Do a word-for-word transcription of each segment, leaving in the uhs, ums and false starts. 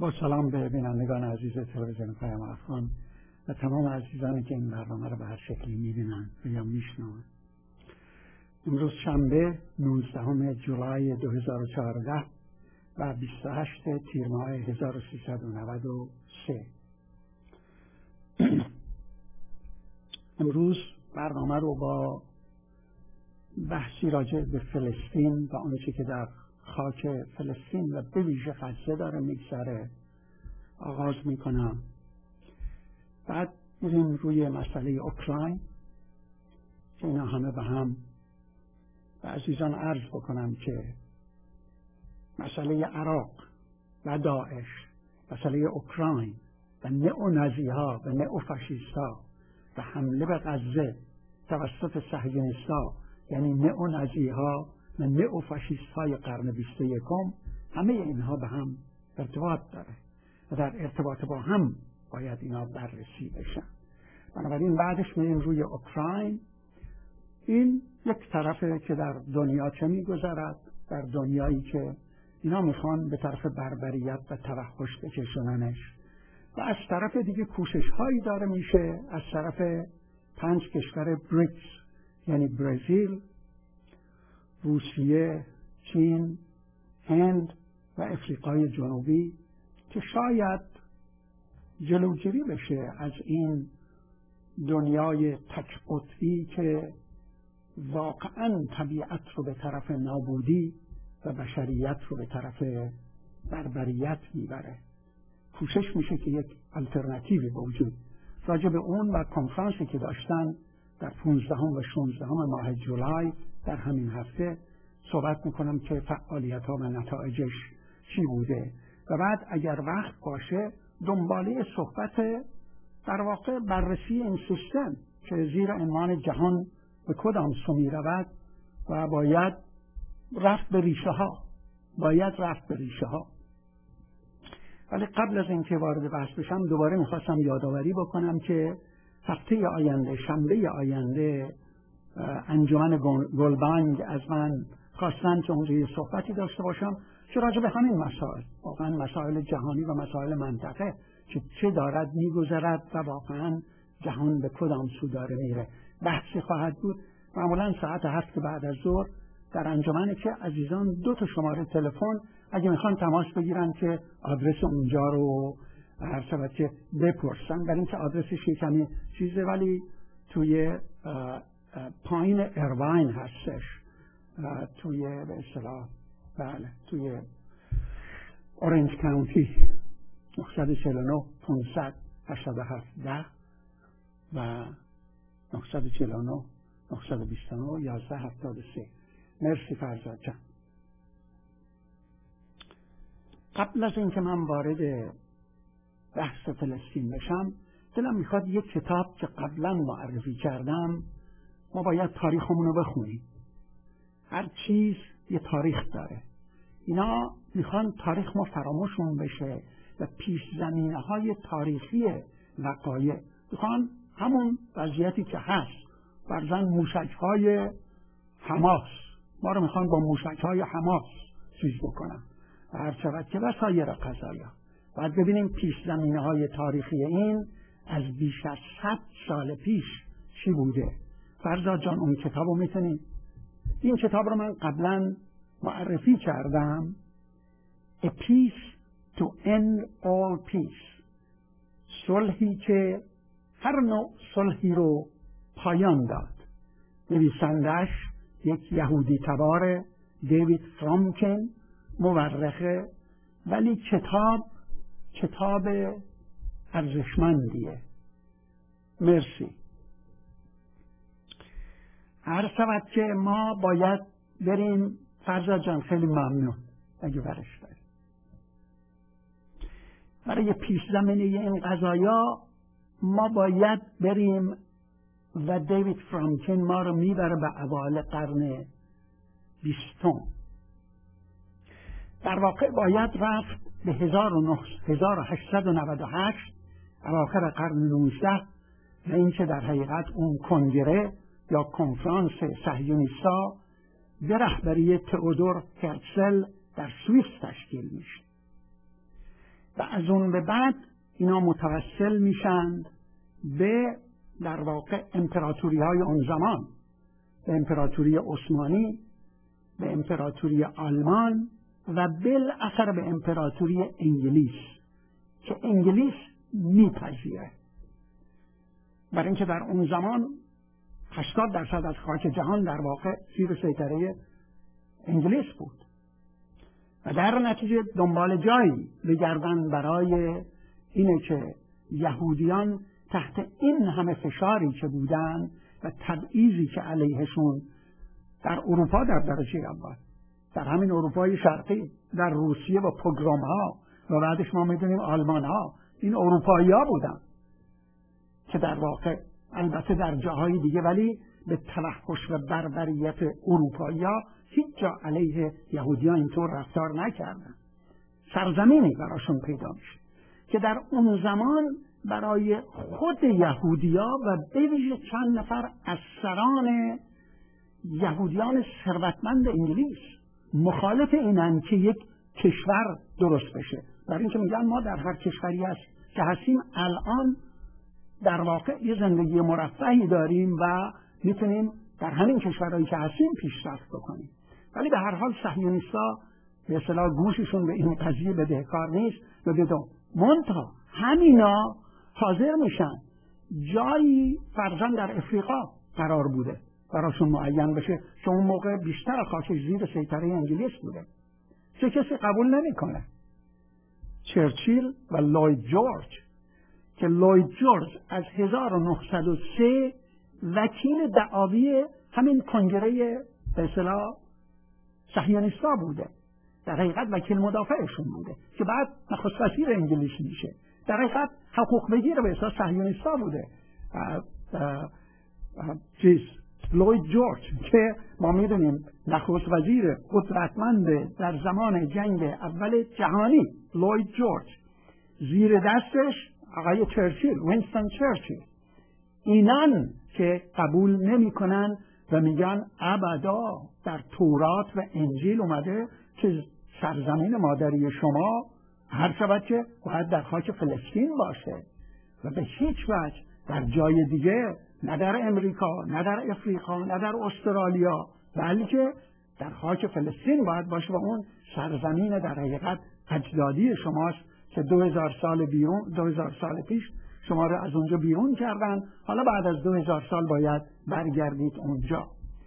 با سلام به بینندگان عزیز تلویزیون پیام افغان و تمام عزیزانی که این برنامه را به هر شکلی می‌بینند و یا میشنوند. امروز شنبه نوزدهم جولای دو هزار و چهارده و بیست و هشتم تیر ماه هزار و سیصد و نود و سه. امروز برنامه رو با بحثی راجع به فلسطین و آنچه که در خاک فلسطین و به ویژه غزه داره میگذره آغاز میکنم. بعد میریم روی مسئله اوکراین که اینا همه به هم و عزیزان عرض بکنم که مسئله عراق و داعش، مسئله اوکراین و نئونازی ها و نئوفاشیست ها و حمله به غزه توسط صهیونیست‌ها، یعنی نئونازی ها و نئوفاشیست های قرن بیست و یکم، همه اینها به هم ارتباط داره و در ارتباط با هم باید اینا بررسی بشن. بنابراین بعدش میریم روی اوکراین. این یک طرفه که در دنیا چه میگذرد، در دنیایی که اینا میخوان به طرف بربریت و توحش بکشوننش، و از طرف دیگه کوشش هایی داره میشه از طرف پنج کشور بریکس، یعنی برزیل، روسیه، چین، هند و افریقای جنوبی، که شاید جلوگیری بشه از این دنیای تک قطبی که واقعا طبیعت رو به طرف نابودی و بشریت رو به طرف بربریت میبره. کوشش میشه که یک الटरनेटिव موجود راجع به اون و کنفرانسی که داشتن در پانزدهم و شانزدهم ماه جولای در همین هفته صحبت میکنم که فعالیت ها و نتایجش چی بوده، و بعد اگر وقت باشه دنباله صحبت در واقع بررسی این سیستم که زیر عنوان جهان به کدام سو میرود و باید رفت به ریشه ها باید رفت به ریشه ها. ولی قبل از اینکه وارد بحث بشم دوباره میخواستم یادآوری بکنم که هفته آینده، شنبه آینده، انجمن گلبنگ از من خواستن که اونجا یه صحبتی داشته باشم که راجع به همین مسائل، واقعا مسائل جهانی و مسائل منطقه که چه دارد میگذرد و واقعا جهان به کدام سو داره میره بحثی خواهد بود. معمولا ساعت هفت بعد از ظهر در انجمنه که عزیزان دو تا شماره تلفن اگه میخوان تماس بگیرن که آدرس اونجا رو هر شبت که بپرسن، برای اینکه آدرسش کمی چیزه ولی توی پایین ارواین هستش، توی به اصطلاح بله توی اورنج کانتی. نه چهار نه پانصد و هشتاد و هفت ده و نه چهار نه نه دو نه یازده هفتاد و سه. مرسی فرزاد جان. قبل از اینکه من وارد بحث فلسطین بشم دلم میخواد یک کتاب که قبلا معرفی کردم، ما باید تاریخمون رو بخونیم. هر چیز یه تاریخ داره. اینا میخوان تاریخ ما فراموشون بشه و پیش زمینه های تاریخی وقایع میخوان همون وضعیتی که هست، فرضاً موشک های حماس ما رو میخوان با موشک های حماس چیز بکنن و هر شود که و سایر قضایا. باید ببینیم پیش زمینه های تاریخی این از بیش از صد سال پیش چی بوده. فرزاد جان اون کتاب رو میتونیم، این کتاب رو من قبلا معرفی کردم، A Peace to End All Peace، صلحی که هر نوع صلحی رو پایان داد. نویسندش یک یهودی تبار دیوید فرامکن، مورخه، ولی کتاب کتاب ارزشمندیه. مرسی. هر شود که ما باید بریم. فرزاد جان خیلی ممنون اگه برش داریم. برای پیش زمینه این قضایا ما باید بریم و دیوید فرامکن ما رو میبره به اوایل قرن بیستم. در واقع باید رفت به هزار و هشتصد و نود و هشت اواخر قرن نوزده و این که در حقیقت اون کنگره یا کنفرانس صهیونیست‌ها به رهبری تئودور هرتزل در سوئیس تشکیل میشه. و از اون به بعد اینا متوسل میشند به در واقع امپراتوری های اون زمان، به امپراتوری عثمانی، به امپراتوری آلمان و بالاخره به امپراتوری انگلیس که انگلیس میپذیره، برای اینکه در اون زمان هشتاد درصد از خاک جهان در واقع زیر سیطره انگلیس بود و در نتیجه دنبال جایی بگردن برای اینه که یهودیان تحت این همه فشاری که بودن و تبعیضی که علیهشون در اروپا در درجه اول، در همین اروپای شرقی، در روسیه و پوگروم ها و بعدش ما میدونیم آلمان ها، این اروپایی ها بودن که در واقع البته در جاهای دیگه ولی به توحش و بربریت اروپایی ها هیچ جا علیه یهودیان اینطور رفتار نکردن. سرزمینی براشون پیدا میشه که در اون زمان برای خود یهودیا و به ویژه چند نفر از سران یهودیان ثروتمند انگلیس مخالف اینن که یک کشور درست بشه، برای اینکه میگن ما در هر کشوری هست که هستیم الان در واقع یه زندگی مرفهی داریم و میتونیم در همین کشورهایی که هستیم پیشرفت بکنیم. ولی به هر حال صهیونیست‌ها به اصطلاح گوششون به این قضیه بدهکار نیست و بدون منتها همینا حاضر میشن جایی فرضاً در افریقا قرار بوده براشون معین بشه که اون موقع بیشتر خاکش زیر سیطره انگلیس بوده، چه کسی قبول نمیکنه؟ چرچیل و لوید جورج که لوید جورج از هزار و نهصد و سه وکیل دعاوی همین کنگره به اصطلاح صهیونیست‌ها بوده، در حقیقت وکیل مدافعشون بوده که بعد نخست وزیر انگلیس میشه، در حقیقت حقوق بگیر به اصطلاح صهیونیست‌ها بوده. اه اه اه چیز لوید جورج که ما میدونیم نخست وزیر قدرتمند در زمان جنگ اول جهانی، لوید جورج، زیر دستش آقای چرچیل، وینستون چرچیل، اینان که قبول نمی کنن و میگن ابدا در تورات و انجیل اومده که سرزمین مادری شما هر شود که باید در خاک فلسطین باشه و به هیچ وجه در جای دیگه، نه در امریکا، نه در افریقا، نه در استرالیا، بلکه در خاک فلسطین باید باشه و اون سرزمین در حقیقت اجدادی شماست که دو هزار سال بیرون دو هزار سال پیش شما رو از اونجا بیرون کردن، حالا بعد از دو هزار سال باید برگردید اونجا.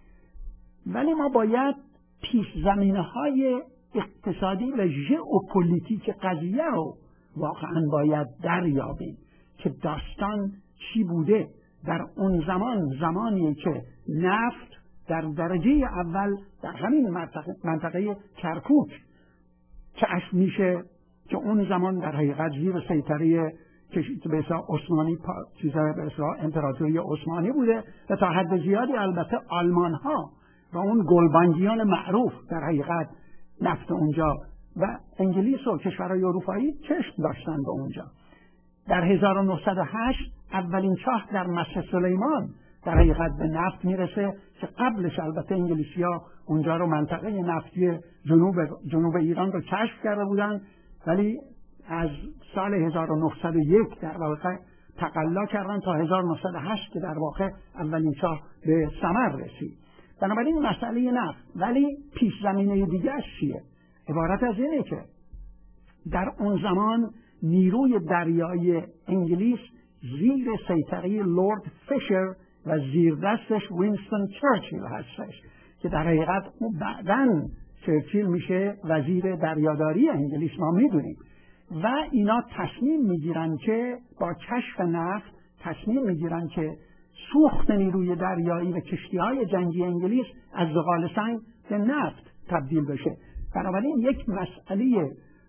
ولی ما باید پیش زمینه های اقتصادی و ژئوپلیتیک قضیه رو واقعا باید دریابیم که داستان چی بوده در اون زمان، زمانی که نفت در درجه اول در همین منطقه, منطقه کرکوک کشف میشه که اون زمان در حقیقت زیر سیطره به اصطلاح عثمانی، چیزا به اصطلاح امپراتوری عثمانی بوده و تا حد زیادی البته آلمان ها و اون گلبانگیان معروف در حقیقت نفت اونجا و انگلیس و کشورهای اروپایی چشم داشتن به اونجا. در هزار و نهصد و هشت اولین چاه در مصر سلیمان در حقیقت به نفت میرسه که قبلش البته انگلیسی‌ها اونجا رو منطقه نفتی جنوب جنوب ایران رو کشف کرده بودن، ولی از سال هزار و نهصد و یک در واقع تقلا کردن تا هزار و نهصد و هشت که در واقع اولین چاه به ثمر رسید. بنابراین مسئله نفت، ولی پیش زمینه دیگه چیه؟ عبارت از اینه که در اون زمان نیروی دریایی انگلیس زیر سیطره لورد فیشر و زیر دستش وینستون چرچیل هستش که در حقیقت بعداً چرچیل میشه وزیر دریاداری انگلیس، ما میدونیم. و اینا تصمیم میگیرن که با کشف نفت تصمیم میگیرن که سوخت نیروی دریایی و کشتی‌های جنگی انگلیس از زغال سنگ به نفت تبدیل بشه. بنابراین یک مسئله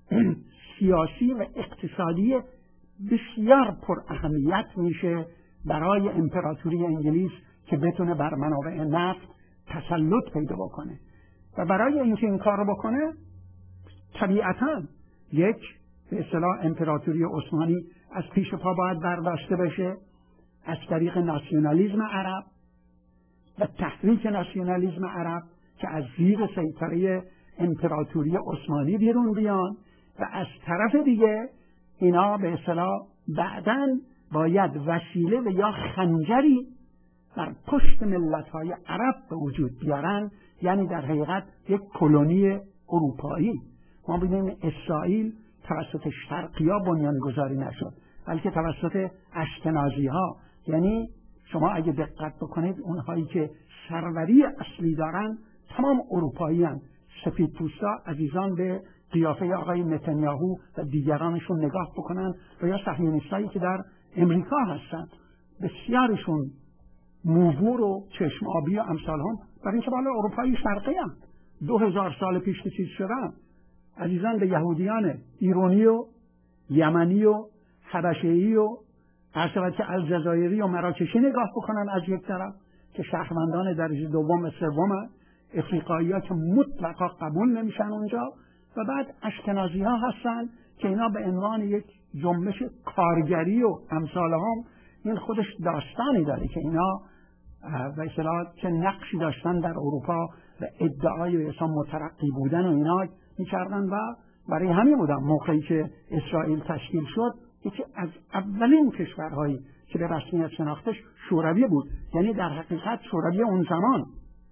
سیاسی و اقتصادی بسیار پر اهمیت میشه برای امپراتوری انگلیس که بتونه بر منابع نفت تسلط پیدا بکنه و برای اینکه این کار رو بکنه طبیعتاً یک به اصطلاح امپراتوری عثمانی از پیش پا باید برداشته بشه از طریق ناسیونالیسم عرب و تحریک ناسیونالیسم عرب که از زیر سیطره امپراتوری عثمانی بیرون بیان و از طرف دیگه اینا به اصطلاح بعداً باید وسیله و یا خنجری بر پشت ملت‌های عرب به وجود بیارن، یعنی در حقیقت یک کلونی اروپایی. ما ببینیم اسرائیل توسط شرقی‌ها بنیانگذاری نشد، بلکه توسط اشکنازی‌ها. یعنی شما اگه دقت بکنید اونهایی که سروری اصلی دارن تمام اروپایی هستند. سفیدپوستا عزیزان به قیافه آقای نتانیاهو و دیگرانشون نگاه بکنن و یا صهیونیستایی که در امریکا هستند، بسیارشون موور و چشم آبی و امثال هم، برای اینکه بالا اروپایی شرقی هم دو هزار سال پیش که چیز شدن. عزیزان به یهودیان ایرانی و یمنی و حبشه‌ای و عرشبت که الجزایری و مراکشی نگاه بکنن از یک طرف که شهروندان درجه دوم و سوم افریقایی ها که مطلقا قبول نمیشن اونجا، و بعد اشکنازی ها هستن که اینا به عنوان یک جنبش کارگری و امثال هم، این خودش داستانی داره که اینا به اصطلاح که نقشی داشتن در اروپا و ادعای به اصطلاح مترقی بودن و اینا میکردن، و برای همین بودن موقعی که اسرائیل تشکیل شد یکی از اولین کشورهایی که به رسمیت شناختش شوروی بود. یعنی در حقیقت شوروی اون زمان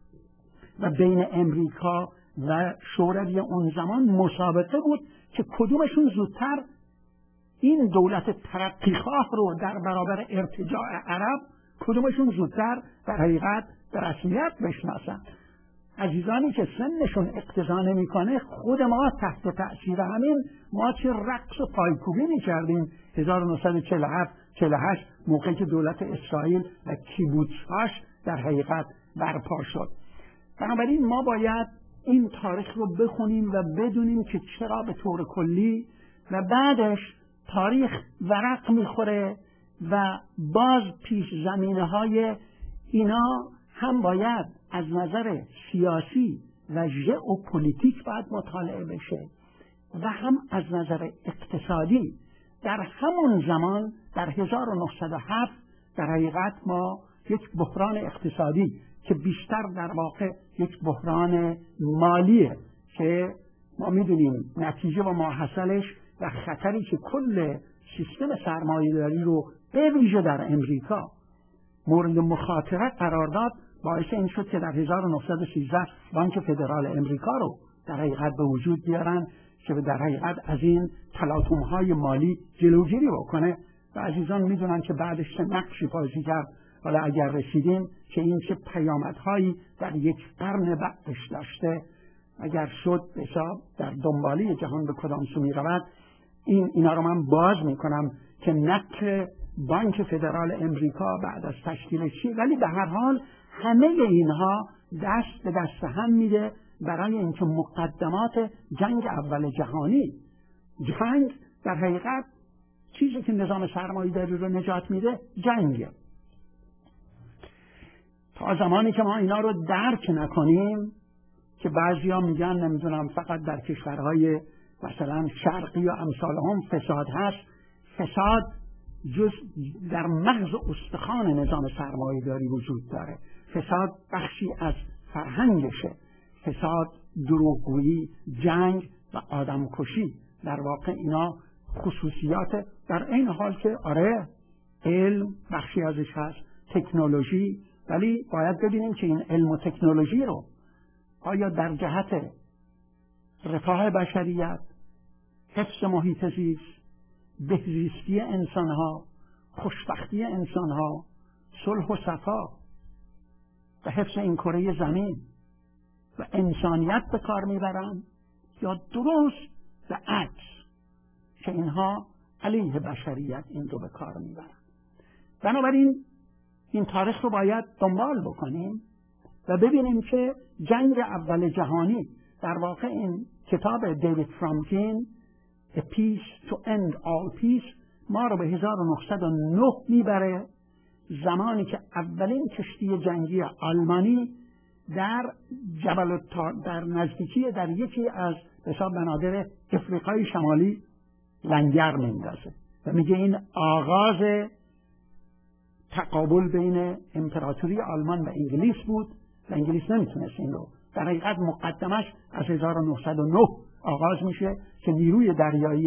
و بین امریکا و شوروی اون زمان مسابقه بود که کدومشون زودتر این دولت ترقیخواه رو در برابر ارتجاع عرب کدومشون زودتر در حقیقت به رسمیت بشناسن. عزیزانی که سنشون اقتضا نمیکنه، خود ما تحت تأثیر همین ما چه رقص و پایکوبی میکردیم هزار و نهصد و چهل و هفت چهل و هشت موقعی که دولت اسرائیل و کیبوتس‌هاش در حقیقت برپا شد. بنابراین ما باید این تاریخ رو بخونیم و بدونیم که چرا به طور کلی و بعدش تاریخ ورق میخوره و باز پیش زمینه های اینا هم باید از نظر سیاسی و ژئوپلیتیک باید مطالعه بشه و هم از نظر اقتصادی. در همون زمان در هزار و نهصد و هفت در حقیقت ما یک بحران اقتصادی که بیشتر در واقع یک بحران مالیه که ما میدونیم نتیجه و ماحصلش و خطری که کل سیستم سرمایه‌داری رو به ویژه در امریکا مورد مخاطره قرار داد، باعث این شد که در هزار و نهصد و سیزده بانک فدرال امریکا رو در حقیقت به وجود بیارن که در حقیقت از این تلاطم‌های مالی جلوگیری بکنه. و عزیزان میدونن که بعدش چه نقشی بازی کرد. حالا اگر رسیدیم که این چه پیامدهایی در یک قرن بعدش داشته، اگر شد حساب در دنباله جهان به کدام سو می‌رود، این اینا رو من باز میکنم که نقش بانک فدرال امریکا بعد از تشکیل چی، ولی به هر حال همه اینها دست به دست هم میده برای اینکه مقدمات جنگ اول جهانی، جنگ در حقیقت چیزی که نظام سرمایه‌داری رو نجات میده جنگه. تا زمانی که ما اینا رو درک نکنیم، که بعضیا میگن نمیدونم فقط در کشورهای مثلا شرقی و امثال هم فساد هست، فساد جز در مغز استخوان نظام سرمایه‌داری وجود داره. فساد بخشی از فرهنگشه، فساد، دروغگویی، جنگ و آدمکشی، در واقع اینا خصوصیات، در این حال که آره علم بخشی ازش هست، تکنولوژی، ولی باید ببینیم که این علم و تکنولوژی رو آیا در جهت رفاه بشریت، حفظ محیط زیست، بهزیستی انسانها، خوشبختی انسانها، صلح و صفا و حفظ این کره زمین و انسانیت به کار میبرن، یا درست و عکس که اینها علیه بشریت این رو به کار میبرن. بنابراین این تاریخ رو باید دنبال بکنیم و ببینیم که جنگ اول جهانی در واقع این کتاب دیوید فرامکین A Peace to End All Peace ما رو به هزار و نهصد و نه میبره، زمانی که اولین کشتی جنگی آلمانی در جبل در نزدیکی در یکی از حساب بنادر افریقای شمالی لنگر میندازه و میگه این آغاز تقابل بین امپراتوری آلمان و انگلیس بود و انگلیس نمیتونست این رو. در حقیقت مقدمش از هزار و نهصد و نه آغاز میشه که نیروی دریایی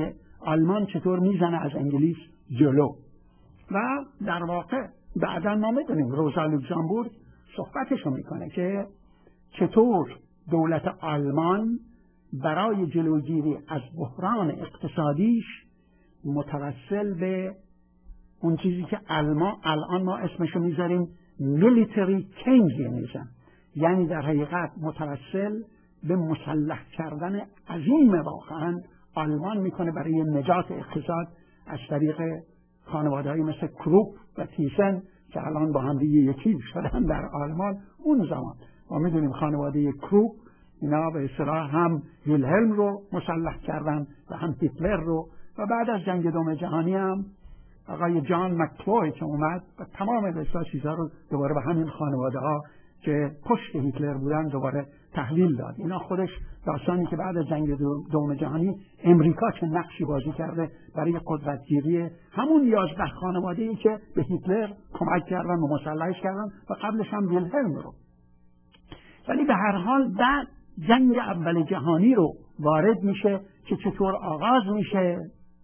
آلمان چطور میزنه از انگلیس جلو. و در واقع بعدا ما میدونیم روزا لوکزامبورگ صحبتشو میکنه که چطور دولت آلمان برای جلوگیری از بحران اقتصادیش متوسل به اون چیزی که الما الان ما اسمشو میذاریم میلیتری کینگزم، یعنی در حقیقت متوسل به مسلح کردن عظیم واقعا آلمان میکنه برای نجات اقتصاد از طریق خانواده‌ای مثل کروپ و تیسن که الان با هم دیگه یکی شدن در آلمان. اون زمان ما میدونیم خانواده کروپ اینا به اصطلاح هم ویلهلم رو مسلح کردن و هم هیتلر رو، و بعد از جنگ دوم جهانی هم آقای جان مکلوی که اومد و تمام به اصطلاح چیزها رو دوباره به همین خانواده ها که پشت هیتلر بودن دوباره تحلیل داد. اینا خودش داستانی که بعد از جنگ دوم جهانی امریکا چه نقشی بازی کرده برای قدرتگیری همون یازده خانواده‌ای که به هیتلر کمک کردن و مسلحش کردن و قبلش هم ویلهلم رو. ولی به هر حال بعد جنگ اول جهانی رو وارد میشه که چطور آغاز میشه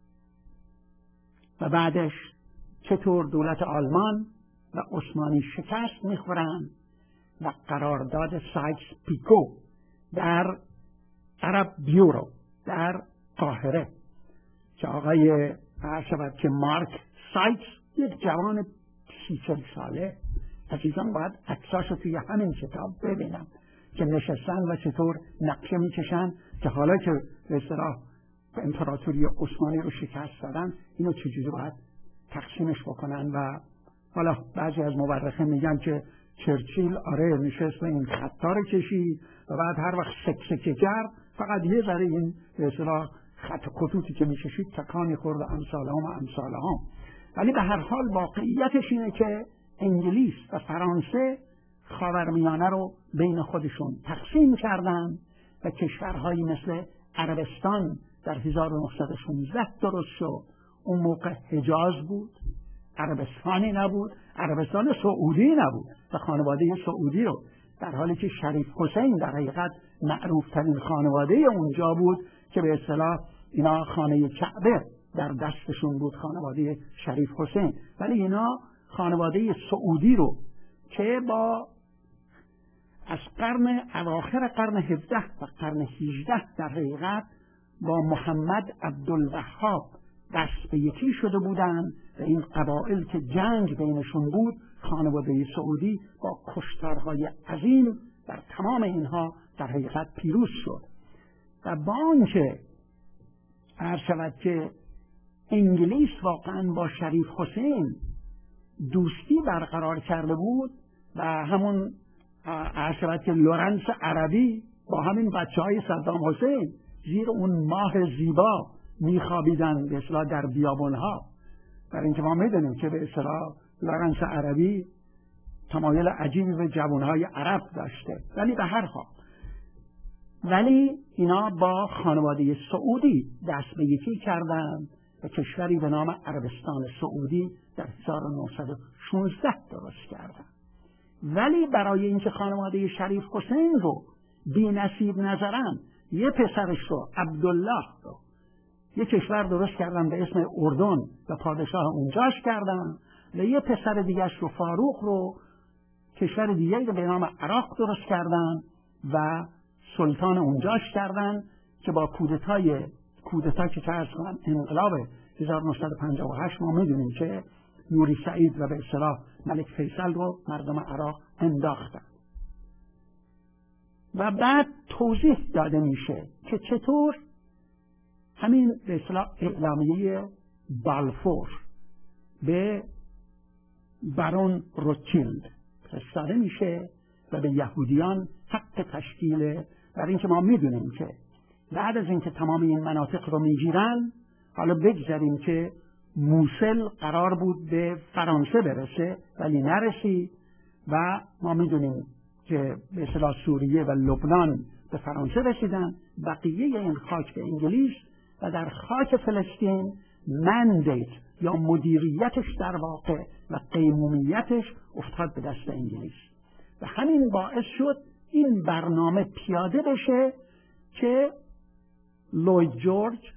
و بعدش چطور دولت آلمان و عثمانی شکست میخورن و قرارداد سایکس پیکو در عرب بیورو در قاهره که آقای عرشبت که مارک سایکس یک جوان سی چل ساله، عزیزان باید عکساشو توی همین کتاب ببینم که نشستن و چطور نقشه میکشن که حالا که به اصطلاح امپراتوری عثمانی رو شکست دادن اینو چجوری باید تقسیمش بکنن. و حالا بعضی از مورخین میگن که چرچیل آره نشست و این خطا رو کشید و بعد هر وقت سکسکه‌گر فقط یه ذره این به اصطلاح خط خطوطی که میکشید تکانی خورد امثالهم و امثالهم. ولی به هر حال واقعیتش اینه که انگلیس و فرانسه خاورمیانه رو بین خودشون تقسیم کردن و کشورهایی مثل عربستان در هزار و نهصد و شانزده درست شد. اون موقع حجاز بود، عربستانی نبود، عربستان سعودی نبود و خانواده سعودی رو در حالی که شریف حسین در حقیقت معروف ترین خانواده اونجا بود که به اصطلاح اینا خانه کعبه در دستشون بود، خانواده شریف حسین. ولی اینا خانواده سعودی رو که با از قرن اواخر قرن هفده و قرن هجده در حقیقت با محمد عبدالوهاب دست به یکی شده بودند و این قبایل که جنگ بینشون بود خانواده سعودی با کشتارهای عظیم در تمام اینها در حقیقت پیروز شد. و با آنکه عرض شود که انگلیس واقعا با شریف حسین دوستی برقرار کرده بود و همون عرض شود که لورنس عربی با همین بچه های صدام حسین زیر اون ماه زیبا میخوابیدن به اصطلاح در بیابانها، برای اینکه ما میدونیم که به اصطلاح لورنس عربی تمایل عجیبی به جوانهای عرب داشته. ولی به هر حال ولی اینا با خانواده سعودی دست به یکی کردن و کشوری به نام عربستان سعودی در هزار و نهصد و شانزده درست کردن. ولی برای اینکه خانواده شریف حسین رو بی نصیب نظرن یه پسرش رو عبدالله رو یه کشور درست کردن به اسم اردن و پادشاه اونجاش کردن و یه پسر دیگرش رو فاروق رو کشور دیگری رو به نام عراق درست کردن و سلطان اونجاش کردن که با کودتای کودتا که چه ارز کنم انقلاب هزار و نهصد و پنجاه و هشت ما میدونیم که نوری سعید و به اصطلاح ملک فیصل رو مردم عراق انداختن. و بعد توضیح داده میشه که چطور همین به اصطلاح اعلامیه بالفور به بارون روتشیلد فرستاده میشه و به یهودیان حق تشکیل، برای اینکه ما میدونیم که بعد از اینکه تمام این مناطق رو میگیرن حالا بگذاریم که موصل قرار بود به فرانسه برسه ولی نرسید و ما میدونیم که به اصطلاح سوریه و لبنان به فرانسه رسیدن، بقیه این خاک به انگلیس و در خاک فلسطین مندیت یا مدیریتش در واقع و قیمومیتش افتاد به دست انگلیس و همین باعث شد این برنامه پیاده بشه که لوید جورج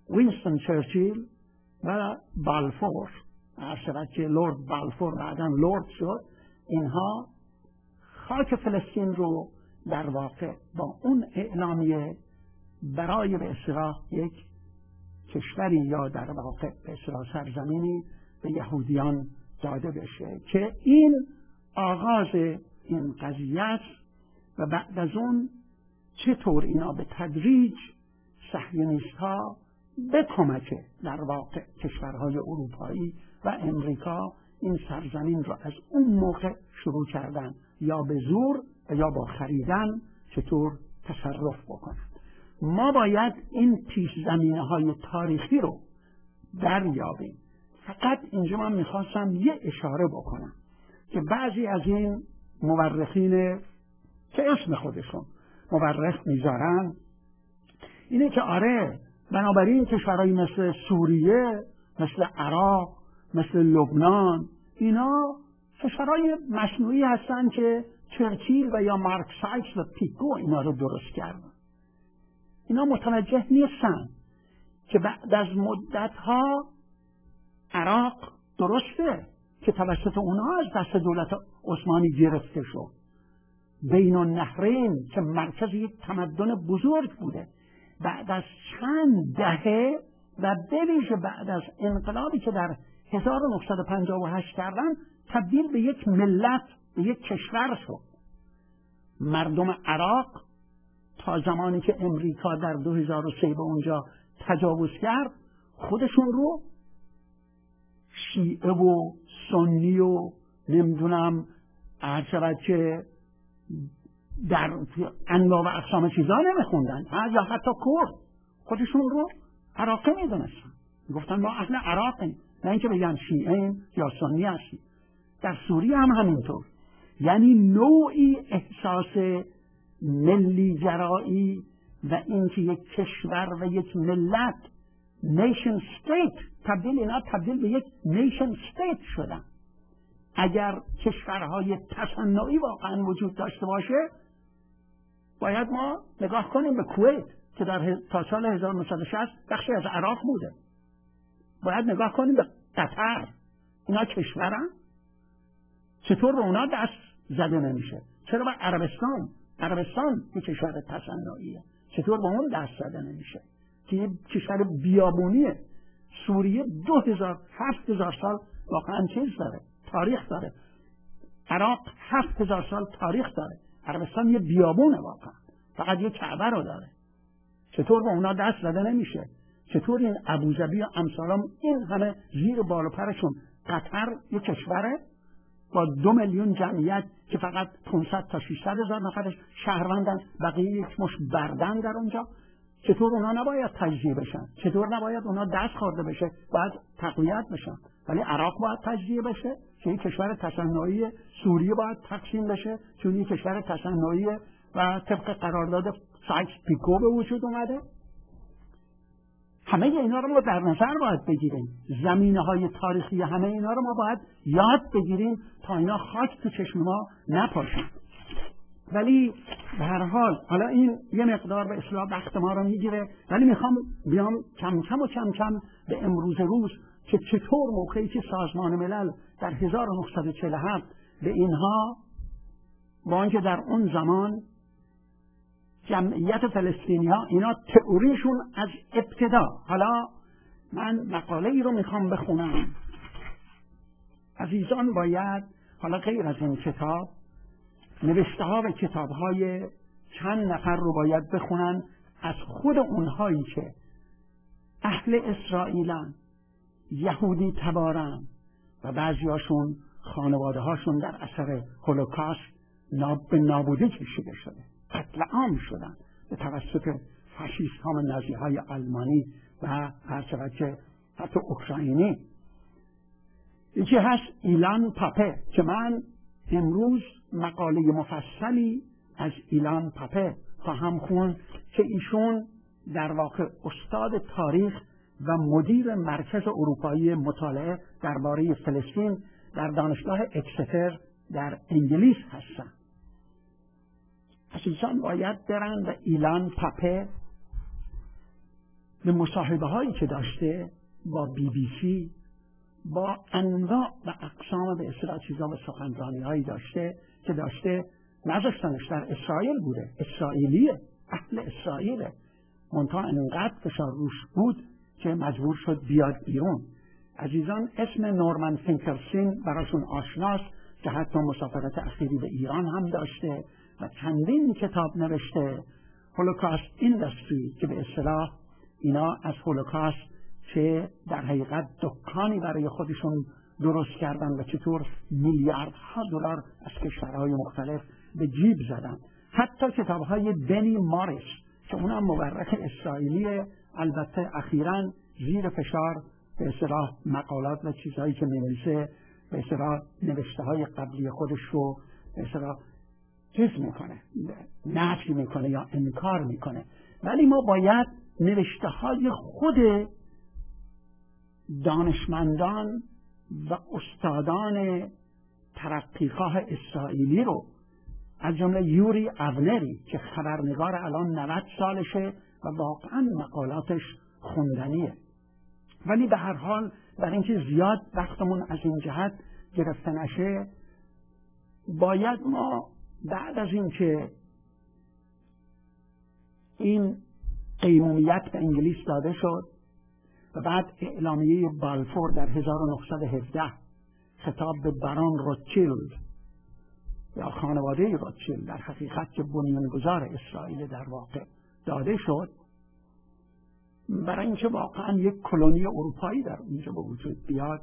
وینستون چرچیل و بالفور، عرشبت که لورد بالفور بعداً لورد شد، اینها خاک فلسطین رو در واقع با اون اعلامیه برای به اصطلاح یک کشوری یا در واقع به اصطلاح سرزمینی به یهودیان داده بشه که این آغاز این قضیه است. و بعد از اون چطور اینا به تدریج صهیونیست‌ها به کمک در واقع کشورهای اروپایی و امریکا این سرزمین را از اون موقع شروع کردن یا به زور و یا با خریدن چطور تصرف بکنن. ما باید این پیش زمینه های تاریخی رو دریابیم. فقط اینجا من میخواستم یه اشاره بکنم که بعضی از این مورخین که اسم خودشون مورخ میذارن اینه که آره بنابراین کشورهایی مثل سوریه، مثل عراق، مثل لبنان، اینا کشورهای مصنوعی هستن که چرچیل و یا مارک سایکس و پیکو اینا رو درست کردن. اینا متوجه نیستن که بعد از مدتها عراق درسته که توسط اونها از دست دولت عثمانی گرفته شد، بین النهرین که مرکز یک تمدن بزرگ بوده، بعد از چند دهه و به ویژه بعد از انقلابی که در هزار و نهصد و پنجاه و هشت کردن تبدیل به یک ملت، به یک کشور شد. مردم عراق تا زمانی که امریکا در دو هزار و سه به اونجا تجاوز کرد خودشون رو شیعه و سنی و نمیدونم عرشبت که در انواع و اقسام چیزا نمیخوندن، یا حتی کرد خودشون رو عراقی میدونستن، گفتن ما اهل عراقیم، نه اینکه بگن شیعه یا سنی هستیم. در سوریه هم همینطور. یعنی نوعی احساس ملی جرایی و اینکه یک کشور و یک ملت نیشن استیت تبدیل اینا تبدیل به یک نیشن استیت شدن. اگر کشورهای تصنعی واقعا وجود داشته باشه باید ما نگاه کنیم به کویت که در تا سال هزار و نهصد و شصت بخشی از عراق بوده. باید نگاه کنیم به قطر. اینا کشورن، چطور به اونا دست زده نمیشه؟ چرا به عربستان؟ عربستان که کشور تصنعیه، چطور به اون دست زده نمیشه که یه کشور بیابونیه؟ سوریه دو هزار هفت هزار سال واقعا چیز داره، تاریخ داره. عراق هفت هزار سال تاریخ داره. عربستان یه بیابونه واقعا، فقط یه کعبه رو داره. چطور به اونا دست زده نمیشه؟ چطور این ابوظبی و امثالام این همه زیر بال و پرشون؟ قطر یه کشوره با دو میلیون جمعیت که فقط پانصد تا ششصد هزار نفرش شهروندن، بقیه یک مش بردن در اونجا. چطور اونا نباید تجزیه بشن؟ چطور نباید اونا دست خورده بشه؟ باید تقویت بشن. ولی عراق باید تجزیه بشه که این کشور تصنعی، سوریه باید تقسیم بشه چون این کشور تصنعی و طبق قرارداد سایکس پیکو به وجود اومده. همه اینا رو ما در نظر باید بگیریم. زمینه های تاریخی همه اینا رو ما باید یاد بگیریم تا اینا خاک تو چشم ما نپاشن. ولی به هر حال حالا این یه مقدار به اصطلاح وقت ما رو میگیره، ولی میخوام بیام کم کم و کم کم به امروز روز که چطور موقعی که سازمان ملل در هزار و نهصد و چهل و هفت به اینها با اینکه در اون زمان جمعیت فلسطینی ها اینا تئوریشون از ابتدا، حالا من مقاله ای رو میخوام بخونم. عزیزان باید حالا غیر از این کتاب نوشته ها و کتاب های چند نفر رو باید بخونن از خود اونهایی که اهل اسرائیلن، یهودی تبارن و بعضی هاشون خانواده هاشون در اثر هولوکاست ناب به نابودی کشیده شده، قتل عام شدن به توسط فاشیست ها و نازی های آلمانی و هرچقدر که حتی اوکراینی. یکی هست ایلان پاپه که من امروز مقاله مفصلی از ایلان پاپه خواهم خوند که ایشون در واقع استاد تاریخ و مدیر مرکز اروپایی مطالعه درباره فلسطین در دانشگاه اکستر در انگلیس هستن. عزیزان باید برن و ایلان پاپه به مصاحبه هایی که داشته با بی بی سی، با انواع و اقسام به اصطلاح چیزا و سخنرانی هایی داشته که داشته نذاشتنش، در اسرائیل بوده، اسرائیلیه، اهل اسرائیله، منتها انقدر فشار روش بود که مجبور شد بیاد بیرون. عزیزان اسم نورمن فینکلسین براشون آشناست که حتی مسافرت اخیری به ایران هم داشته و چندین کتاب نوشته. هولوکاست اینداستری که به اصطلاح اینا از هولوکاست چه در حقیقت دکانی برای خودشون درست کردن و چطور میلیاردها دلار از کشورهای مختلف به جیب زدن. حتی کتابهای بنی ماریس که اونم مورخ اسرائیلیه، البته اخیراً زیر فشار به اصطلاح مقالات و چیزهایی که می‌نویسه به اصطلاح نوشته های قبلی خودش رو به اصطلاح چیز میکنه، نفی میکنه یا انکار میکنه. ولی ما باید نوشته های خود دانشمندان و استادان ترقیخواه اسرائیلی رو، از جمله یوری اونری که خبرنگار الان نود سالشه و واقعا مقالاتش خوندنیه، ولی به هر حال برای اینکه زیاد وقتمون از این جهت گرفته نشه، باید ما بعد از اینکه این قیمومیت به انگلیس داده شد و بعد اعلامیه بالفور در هزار و نهصد و هفده خطاب به بران روتشیلد یا خانواده روتشیلد، در حقیقت که بنیانگذار اسرائیل در واقع داده شد، برای اینکه واقعا یک کلونی اروپایی در اونجا به وجود بیاد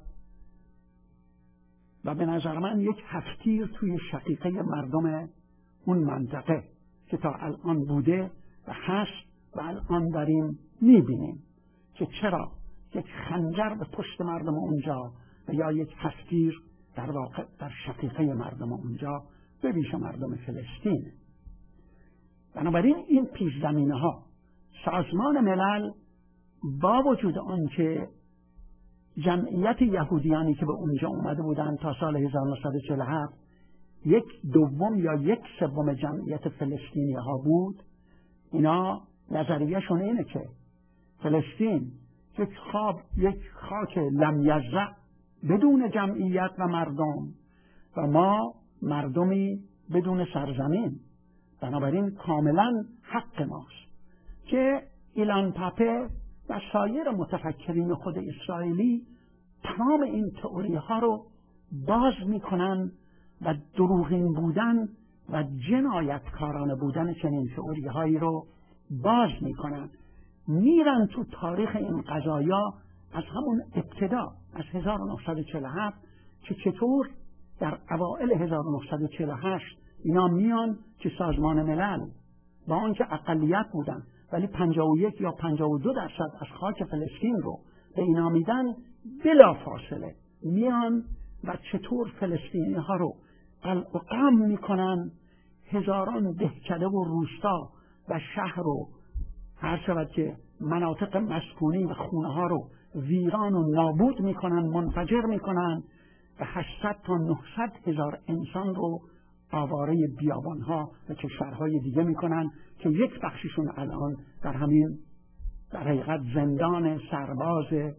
و به نظر من یک هفتیر توی شقیقه مردم اون منطقه که تا الان بوده و هست و الان داریم میبینیم که چرا یک خنجر به پشت مردم اونجا و یا یک هفتیر در واقع در شقیقه مردم اونجا به ویژه مردم فلسطین. بنابراین این پیش زمینه ها سازمان ملل با وجود آنکه جمعیت یهودیانی که به اونجا اومده بودند تا سال هزار و نهصد و چهل و هفت یک دوم یا یک سوم جمعیت فلسطینی ها بود، اینا نظریهشون اینه که فلسطین یک خواب یک خاک لم یزرع بدون جمعیت و مردم و ما مردمی بدون سرزمین، بنابراین کاملا حق ماست. که ایلان پاپه و سایر متفکرین خود اسرائیلی تمام این تئوری ها رو باز میکنن و دروغین بودن و جنایتکارانه بودن چنین تئوری هایی رو باز میکنن، میرن تو تاریخ این قضایا از همون ابتدا از هزار و نهصد و چهل و هفت که چطور در اوائل هزار و نهصد و چهل و هشت اینا میان که سازمان ملل با آنکه اقلیت بودن ولی پنجاه و یک یا پنجاه و دو درصد از خاک فلسطین رو به اینا میدن، بلا فاصله میان و چطور فلسطینی ها رو قلع و قم میکنن، هزاران دهکده و روستا و شهر رو هر شود که مناطق مسکونی و خونه ها رو ویران و نابود میکنن، منفجر میکنن و هشتصد تا نهصد هزار انسان رو آواره بیابان ها و کشورهای دیگه میکنن که یک بخششون الان در همین در حقیقت زندان سرباز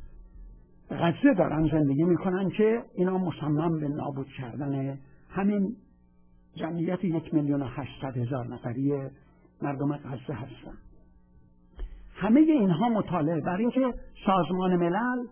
غزه دارن زندگی میکنن که اینا مصمم به نابود کردن همین جمعیت یک میلیون و هشتصد هزار نفری مردم غزه هستن. همه اینها مطالعه برای اینکه سازمان ملل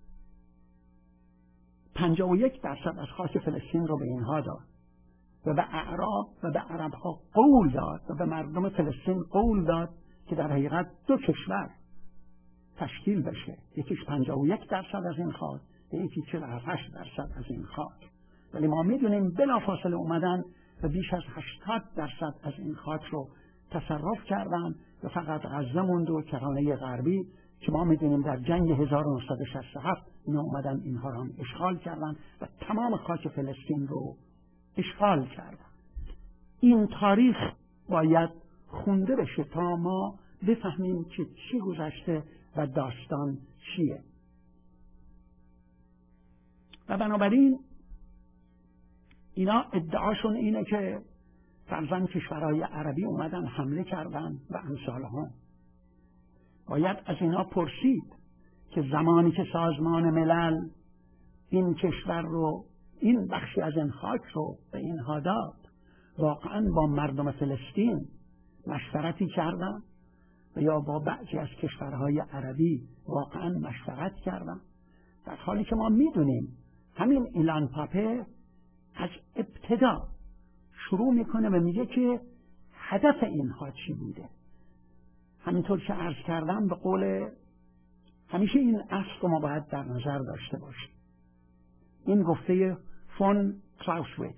پنجاه و یک درصد از خاک فلسطین رو به اینها داد و به اعراب و به عربها قول داد و به مردم فلسطین قول داد که در حقیقت دو کشور تشکیل بشه، یکیش پنجاه و یک درصد از این خاک و یکی چهل و هشت درصد از این خاک. ولی ما میدونیم بلافاصله اومدن و بیش از هشتاد درصد از این خاک رو تصرف کردن و فقط غزه موند و کرانه غربی که ما میدونیم در جنگ هزار و نهصد و شصت و هفت اینا اومدن اینها رو اشغال کردن و تمام خاک فلسطین رو اشغال کردن. این تاریخ باید خونده بشه تا ما بفهمیم که چی گذشته و داستان چیه. و بنابراین اینا ادعاشون اینه که فرضاً کشورهای عربی اومدن حمله کردن و امثال هم. باید از اینا پرسید که زمانی که سازمان ملل این کشور رو، این بخشی از این خاک رو به اینها داد، واقعا با مردم فلسطین مشورتی کردن و یا با بعضی از کشورهای عربی واقعا مشورت کردن؟ در حالی که ما میدونیم همین ایلان پاپه از ابتدا شروع میکنه و میگه که هدف اینها چی بوده. همینطور که عرض کردم، به قول همیشه این اصل رو ما باید در نظر داشته باشیم. این گفته فون کلاوسویتز،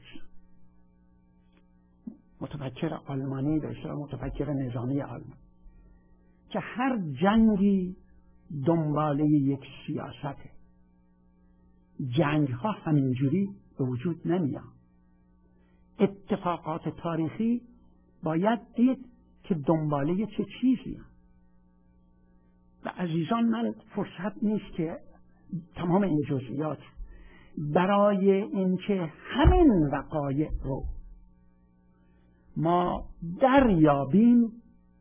متفکر آلمانی، به اصطلاح متفکر نظامی آلمان، که هر جنگی دنباله یک سیاسته. جنگ ها همینجوری به وجود نمیاد. اتفاقات تاریخی باید دید که دنباله چه چیزی هست. و عزیزان، من فرصت نیست که تمام این جزئیات برای اینکه همین وقایع رو ما دریابیم،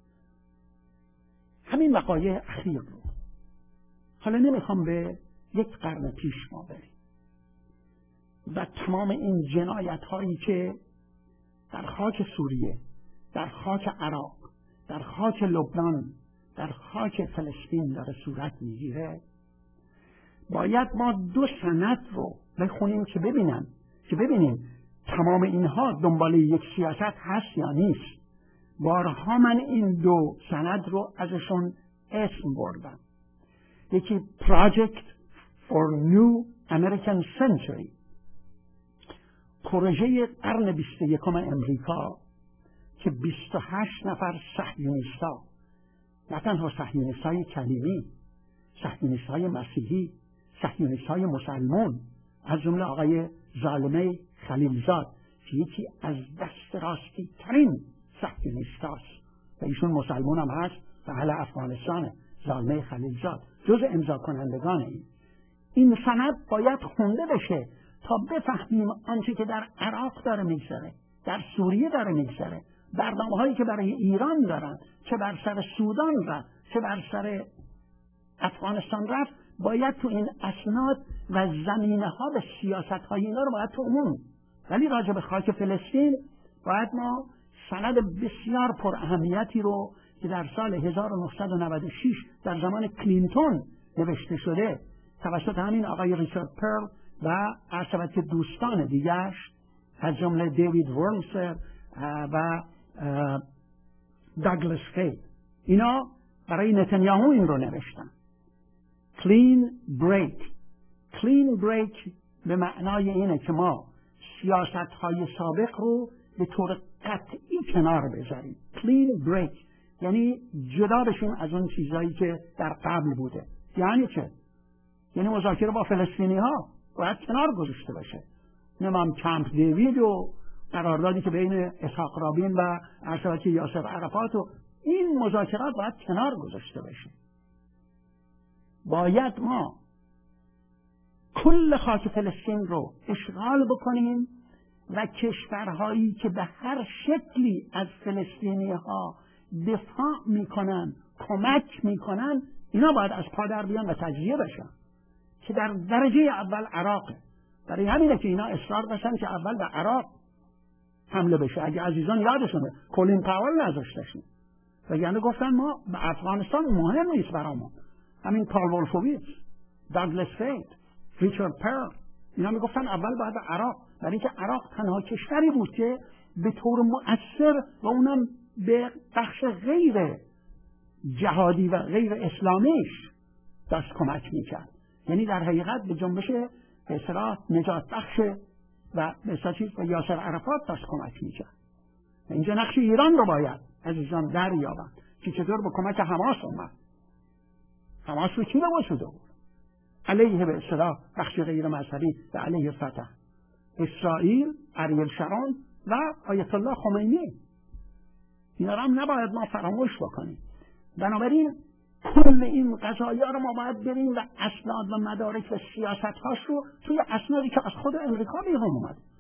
همین وقایع اخیر رو، حالا نمیخوام به یک قرن پیش ما بریم و تمام این جنایت هایی که در خاک سوریه، در خاک عراق، در خاک لبنان، در خاک فلسطین داره صورت میگیره، باید ما دو سند رو بخونیم که ببینن که ببینیم تمام اینها دنبال یک سیاست هست یا نیست. بارها من این دو سند رو ازشون اسم بردم. یکی Project for New American Century، پروژه قرن بیست و یکم امریکا، که بیست و هشت نفر صهیونیست‌ها، نه تنها صهیونیست‌های کلیمی، صهیونیست‌های مسیحی، صهیونیست‌های مسلمان، از جمله آقای زالمه خلیلزاد که یکی از دست راستی ترین صهیونیست‌هاست و ایشون مسلمان هم هست و اهل افغانستانه، زالمه خلیلزاد جز امضا کنندگان این این سند باید خونده بشه تا بفهمیم آنچه که در عراق داره میگذره، در سوریه داره میگذره، برنامه‌هایی که برای ایران دارن، چه بر سر سودان رفت چه بر سر افغانستان رفت، باید تو این اسناد و زمینه ها به سیاست های اینا رو باید تو عموم. ولی راجع به خاک فلسطین باید ما سند بسیار پر اهمیتی رو که در سال هزار و نهصد و نود و شش در زمان کلینتون نوشته شده توسط همین آقای ریچارد پرل و عرض که دوستان دیگرش از جمله دیوید ورمسر و داگلاس فید، اینا برای نتانیاهو این رو نوشتن. کلین بریک. کلین بریک به معنای اینه که ما سیاست های سابق رو به طور قطعی کنار بذاریم. کلین بریک یعنی جدا بشیم از اون چیزایی که در قبل بوده. یعنی چه؟ یعنی مذاکره با فلسطینی ها باید کنار گذاشته بشه. نمام کمپ دیوید و قراردادی که بین اسحاق رابین و عرض که یاسر عرفات و این مذاکرات باید کنار گذاشته بشه. باید ما کل خاک فلسطین رو اشغال بکنیم و کشورهایی که به هر شکلی از فلسطینی ها دفاع میکنن، کمک میکنن، اینا باید از پا در بیان و تجزیه بشن که در درجه اول عراقه. برای همینه که اینا اصرار داشتن که اول به عراق حمله بشه. اگه عزیزان یادشونه کلین پاول نذاشتشون و یعنی گفتن ما به افغانستان مهم نیست برامون. همین پال وولفوویتز، داگلاس فید، ریچارد پرل، اینا میگفتن اول باید به عراق، برای اینکه عراق تنها کشوری بود که به طور مؤثر و اونم به بخش غیر جهادی و غیر اسلامیش داشت کمک میکرد. یعنی در حقیقت به جنبش به اصطلاح نجات بخش و به اصطلاح چیز به یاسر عرفات داشت کمک میکرد. اینجا نقش ایران رو باید عزیزان دریابند که چطور به کمک حماس اومد. حماس رو چی رو شده بود؟ علیه به اصطلاح بخش غیر مذهبی و علیه فتح اسرائیل، اریل شرون و آیت الله خمینی. اینا رو هم نباید ما فراموش بکنیم. بنابراین کل این قضایا رو ما باید بریم و اسناد و مدارک و سیاست هاش رو توی اسنادی که از خود امریکا بیرون اومد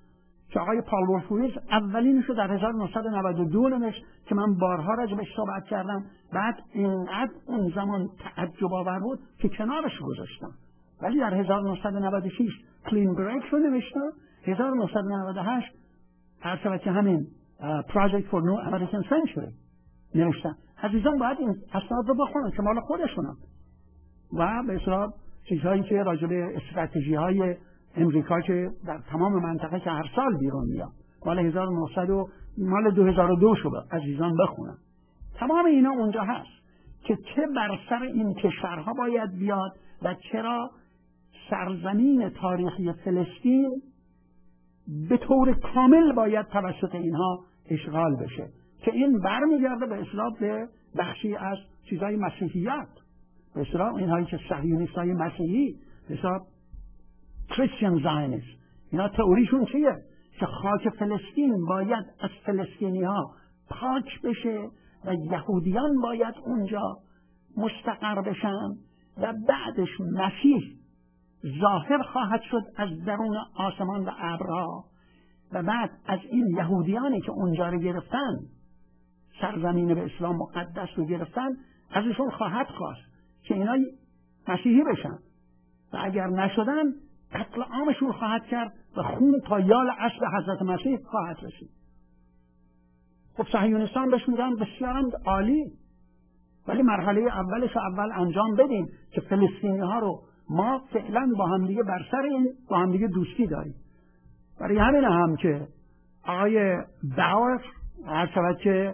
که آقای پال وولفویز اولینش رو در هزار و نهصد و نود و دو نوشت که من بارها راجبش صحبت کردم. بعد اینقدر اون زمان تعجب آور بود که کنارش گذاشتم. ولی در هزار و نهصد و نود و شش کلین بریک رو نوشتم. هزار و نهصد و نود و هشت هر شود که همین پراجکت فور نیو امریکن سنچوری نوشتم. عزیزان باید این اسناد رو بخونن که مال خودشونم و به اصطلاح چیزهایی که راجب استراتژی های امریکا که در تمام منطقه که هر سال بیرون میاد مال هزار و نهصد و مال دو هزار و دو شو عزیزان بخونن. تمام اینا اونجا هست که چه بر سر این کشورها باید بیاد و چرا سرزمین تاریخی فلسطین به طور کامل باید توسط اینها اشغال بشه که این برمیگرده به اصطلاح به بخشی از چیزای مسیحیت، به اصطلاح اینهایی که صهیونیستای مسیحی به اصطلاح کریستین زاینیست، اینا تئوریشون چیه؟ که خاک فلسطین باید از فلسطینی ها پاک بشه و یهودیان باید اونجا مستقر بشن و بعدش مسیح ظاهر خواهد شد از درون آسمان و ابرها و بعد از این یهودیانی که اونجا رو گرفتن، سرزمین به اسلام مقدس رو گرفتن، ازشون خواهد خواست که اینا مسیحی بشن و اگر نشدن قتل عامشون خواهد کرد و خون تا یال اسب حضرت مسیح خواهد رسید. خب صهیونیستان بهش میگن بسیار عالی، ولی مرحله اولش اول انجام بدیم که فلسطینی ها رو ما فعلا با هم دیگه بر سر این با هم دیگه دوستی داریم. برای همین هم که آقای باور هر شود که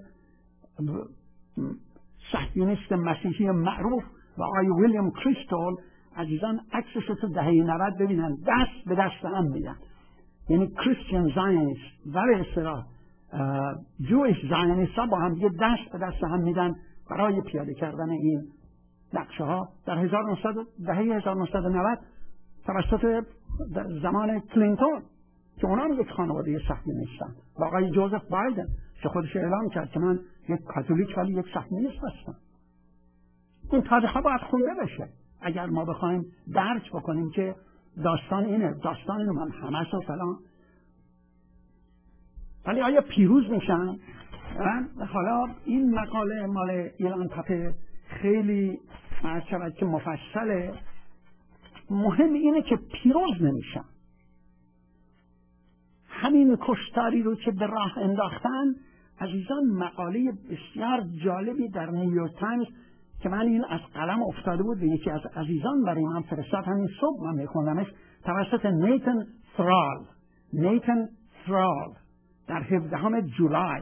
صهیونیست مسیحی معروف و آقای ویلیام کریستول عزیزان عکسش رو تو دهه نود ببینن، دست به دست هم میدن، یعنی کریستین زاینیست و به اصطلاح جویش زاینیست ها با هم دیگه دست به دست هم میدن برای پیاده کردن این نقشه ها. در هزار و نهصد دهه هزار و نهصد و نود توسط زمان کلینتون که اونا هم یک خانواده صهیونیستن و آقای جوزف بایدن که خودش اعلام کرد که من یک کاتولیک ولی یک صهیونیست هستم. این تاریخ ها باید خونده بشه اگر ما بخوایم درک بکنیم که داستان اینه، داستان اینه من همش و فلان. ولی آیا پیروز میشن؟ و حالا این مقاله مال ایلان پاپه خیلی عرض شود که مفصله. مهم اینه که پیروز نمیشن. همین کشتاری رو که به راه انداختن عزیزان، مقاله بسیار جالبی در نیویورک تایمز که من این از قلم افتاده بود و یکی از عزیزان برای من فرستاد، همین صبح من میخوندمش، توسط نیتن تhrall نیتن تhrall در هفدهم جولای.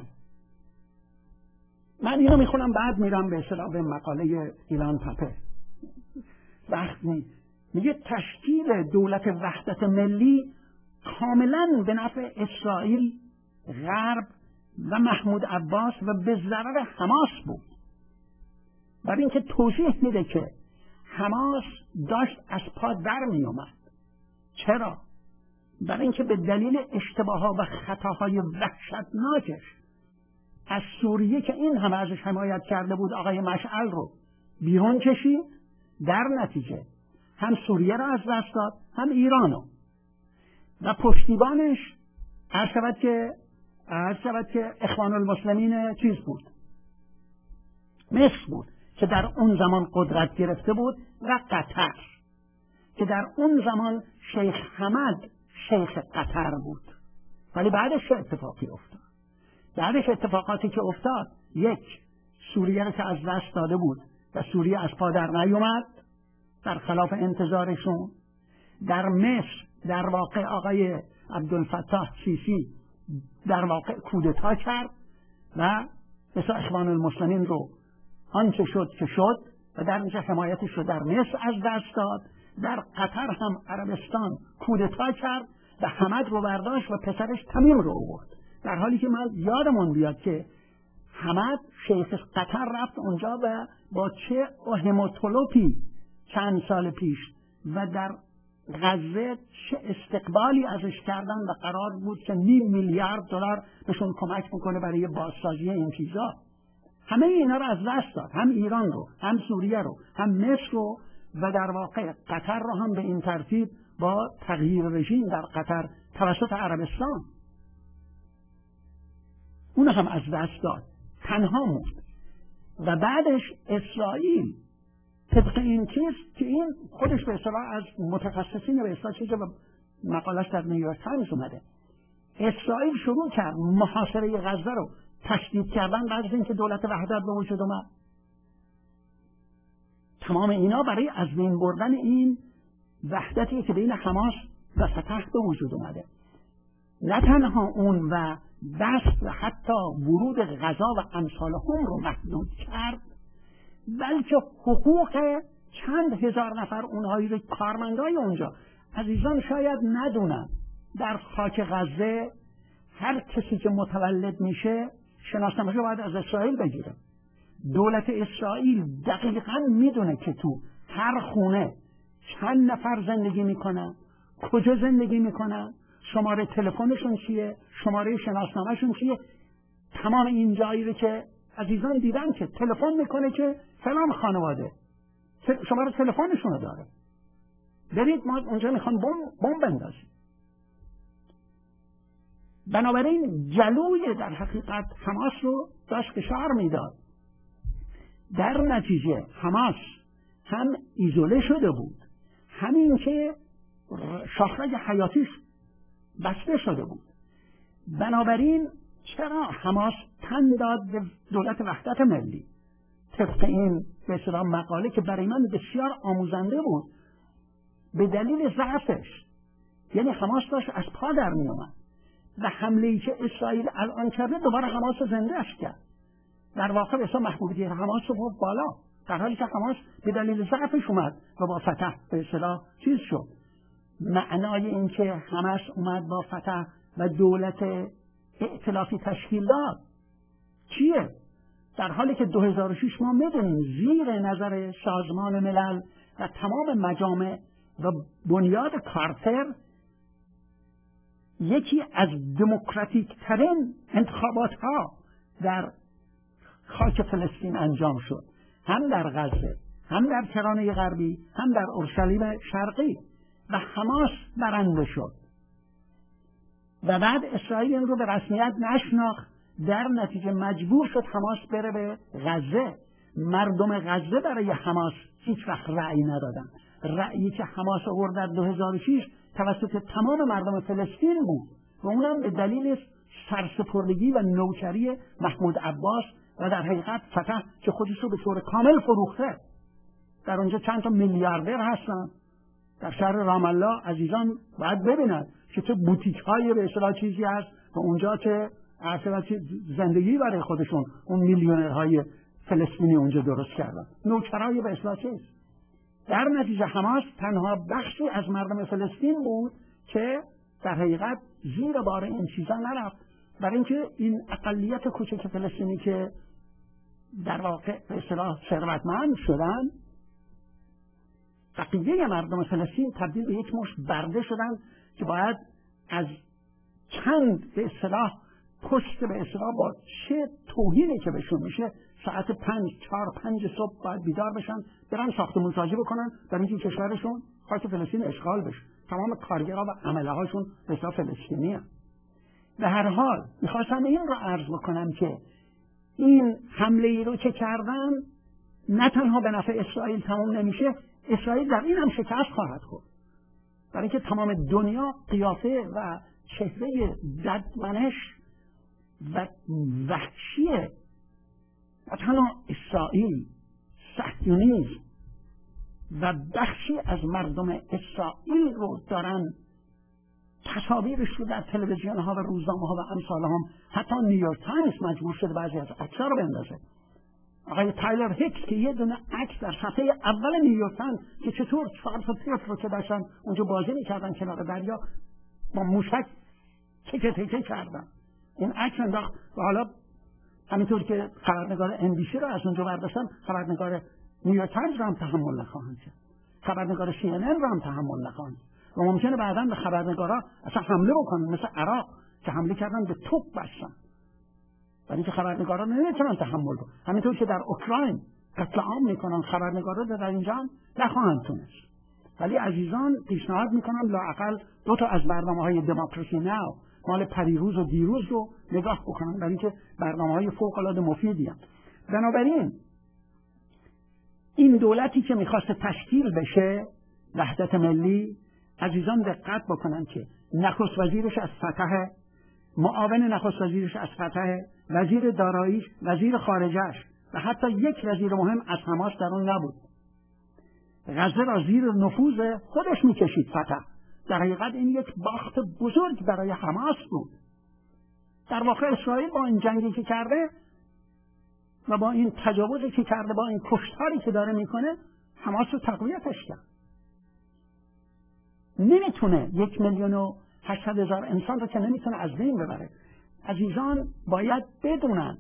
من اینو میخونم بعد میرم به اصطلاح به مقاله ایلان پاپه. وقتی میگه تشکیل دولت وحدت ملی کاملا به نفع اسرائیل، غرب و محمود عباس و به ضرر حماس بود. برای اینکه توضیح میده که حماس داشت از پا در می اومد. چرا؟ برای اینکه به دلیل اشتباهات و خطاهای وحشتناکش از سوریه که این همه ازش حمایت کرده بود آقای مشعل رو بیرون کشید، در نتیجه هم سوریه رو از دست داد هم ایرانو و پشتیبانش عرض شود که عرض شود که اخوان المسلمین چیز بود، مصر بود که در اون زمان قدرت گرفته بود و قطر که در اون زمان شیخ حمد شیخ قطر بود. ولی بعدش چه اتفاقی افتاد؟ بعدش اتفاقاتی که افتاد، یک، سوریه رو که از دست داده بود و سوریه از پا در نیومد در خلاف انتظارشون. در مصر در واقع آقای عبدالفتاح سیسی در واقع کودتا کرد و مثل اخوان المسلمین رو آنچه شد که شد و در اینجا حمایتش رو در مصر از دست داد. در قطر هم عربستان کودتا کرد و حمد رو برداشت و پسرش تمیم رو آورد، در حالی که من یادمون بیاد که حمد شیخ قطر رفت اونجا و با چه هموتولوپی چند سال پیش و در غزه چه استقبالی ازش کردن و قرار بود که نیم میلیارد دلار بهشون کمک میکنه برای بازسازی این چیزا. همه اینا رو از دست داد، هم ایران رو، هم سوریه رو، هم مصر رو و در واقع قطر رو هم به این ترتیب با تغییر رژیم در قطر توسط عربستان اون هم از دست داد، تنها موند. و بعدش اسرائیل طبق این چیز که این خودش به اصطلاح از متخصصین به اصطلاح چیزی مقالش در نیویورک تایمز اومده، اسرائیل شروع کرد محاصره غزه رو تشدید کردن بعد از اینکه دولت وحدت به وجود اومد. تمام اینا برای از بین بردن این وحدتی که بین حماس و فتح به وجود اومده. نه تنها اون و دست و حتی ورود غذا و امثال هم رو محدود کرد، بلکه حقوق چند هزار نفر اونهایی رو کارمندای اونجا، عزیزان شاید ندونن در خاک غزه هر کسی که متولد میشه شناسنامه‌اش رو باید از اسرائیل بگیره. دولت اسرائیل دقیقاً میدونه که تو هر خونه چند نفر زندگی میکنن، کجا زندگی میکنن، شماره تلفنشون چیه، شماره شناسنامه‌شون چیه. تمام این جایی رو که عزیزان دیدن که تلفن میکنه که فلان خانواده شماره تلفنشون رو داره، برید ما اونجا میخوان بمب بندازیم. بنابراین جلوی در حقیقت حماس رو داشت فشار میداد. در نتیجه حماس هم ایزوله شده بود، همین که شاخرج حیاتیش بسته شده بود. بنابراین چرا حماس تن داد به دولت وحدت ملی؟ طبق این به اصطلاح مقاله که برای من بسیار آموزنده بود، به دلیل ضعفش، یعنی حماس داشت از پا در می اومد و حمله‌ای که اسرائیل الان کرده دوباره حماس رو زنده‌اش کرد. در واقع به اصطلاح محبوبیت حماس رو برد بالا، در حالی که حماس به دلیل ضعفش اومد و با فتح به اصطلاح چیز شد. معنای این که حماس اومد با فتح و دولت ائتلافی تشکیل داد چیه؟ در حالی که دو هزار و شش ما میدونیم زیر نظر سازمان ملل و تمام مجامع و بنیاد کارتر یکی از دموکراتیک ترین انتخابات ها در خاک فلسطین انجام شد، هم در غزه، هم در کرانه غربی، هم در اورشلیم شرقی، و حماس برنده شد. و بعد اسرائیل این رو به رسمیت نشناخت، در نتیجه مجبور شد حماس بره به غزه. مردم غزه برای حماس هیچ وقت رأی ندادن. رأیی که حماس آورد در دو هزار و شش توسط تمام مردم فلسطین بود و اونم به دلیل سرسپردگی و نوکری محمود عباس و در حقیقت فتح که خودش رو به طور کامل فروخته. در اونجا چند تا میلیاردر هستن در شهر رام الله. عزیزان باید ببینن که چه بوتیک های به اصطلاح چیزی هست و اونجا که اصلا زندگی برای خودشون اون میلیونرهای فلسطینی اونجا درست کردن، نوکرای به اصطلاح چیز. در نتیجه حماس تنها بخشی از مردم فلسطین بود که در حقیقت زیر بار این چیزا نرفت، برای اینکه این اقلیت کوچک فلسطینی که در واقع به اصطلاح ثروتمند شدن، بقیه مردم فلسطین تبدیل به یک مش برده شدن که باید از چند به اصطلاح پشت به اصطلاح با چه توهینی که بهشون میشه ساعت پنج چهار پنج صبح باید بیدار بشن برن ساختمون سازی بکنن برای اینکه کشورشون خاک فلسطین اشغال بشه. تمام کارگرها و عمله هاشون به اصطلاح فلسطینی هست. به هر حال میخواستم این رو عرض بکنم که این حمله ای رو که کردن نه تنها به نفع اسرائیل تمام نمیشه، اسرائیل در این هم شکست خواهد خورد، برای اینکه تمام دنیا قیافه و چهره ددمنش و وحشی و تنها اسرائیل، صهیونیسم و بخشی از مردم اسرائیل رو دارن تصاویرش رو در تلویزیون ها و روزنامه ها و امثال هم، حتی نیویورک تایمز مجبور شده بعضی از عکس‌ها رو بندازه. آقای تایلر هیکس که یه دونه عکس در صفحه اول نیویورک تایمز که چطور چهار تا طفل رو که داشتن اونجا بازی می‌کردن کنار دریا با موشک تکه تکه کردن، این عکس انداخت. و حالا همینطور که خبرنگار ام بی سی رو از اونجا برداشتن، خبرنگار نیویورک تایمز رو هم تحمل نخواهند کرد، خبرنگار سی ان ان رو هم تحمل نخواهند و ممکنه بعداً به خبرنگارا اصلا حمله بکنن، مثل عراق که حمله کردن به توپ بستن، برای اینکه خبرنگارا نمیتونن تحمل کنن. همینطور که در اوکراین قتل عام میکنن، خبرنگارا در اینجا نخواهند تونست. ولی عزیزان پیشنهاد میکنم لااقل دو تا از برنامه‌های دموکراسی ناو مال پریروز و دیروز رو نگاه بکنن، برای اینکه برنامه‌های فوق‌العاده مفیدی هستند. بنابراین این دولتی که میخواست تشکیل بشه، وحدت ملی، عزیزان دقت بکنن که نخست وزیرش از فتح، معاون نخست وزیرش از فتح، وزیر داراییش، وزیر خارجش و حتی یک وزیر مهم از حماس در اون نبود. غزه را زیر نفوذ خودش میکشید فتح. در حقیقت این یک باخت بزرگ برای حماس بود. در واقع اسرائیل با این جنگی که کرده و با این تجاوزی که کرده، با این کشتاری که داره میکنه، حماس رو تقویتش کرد. نمیتونه یک میلیون و هشتصد هزار انسان رو که نمیتونه از بین ببره. عزیزان باید بدونن.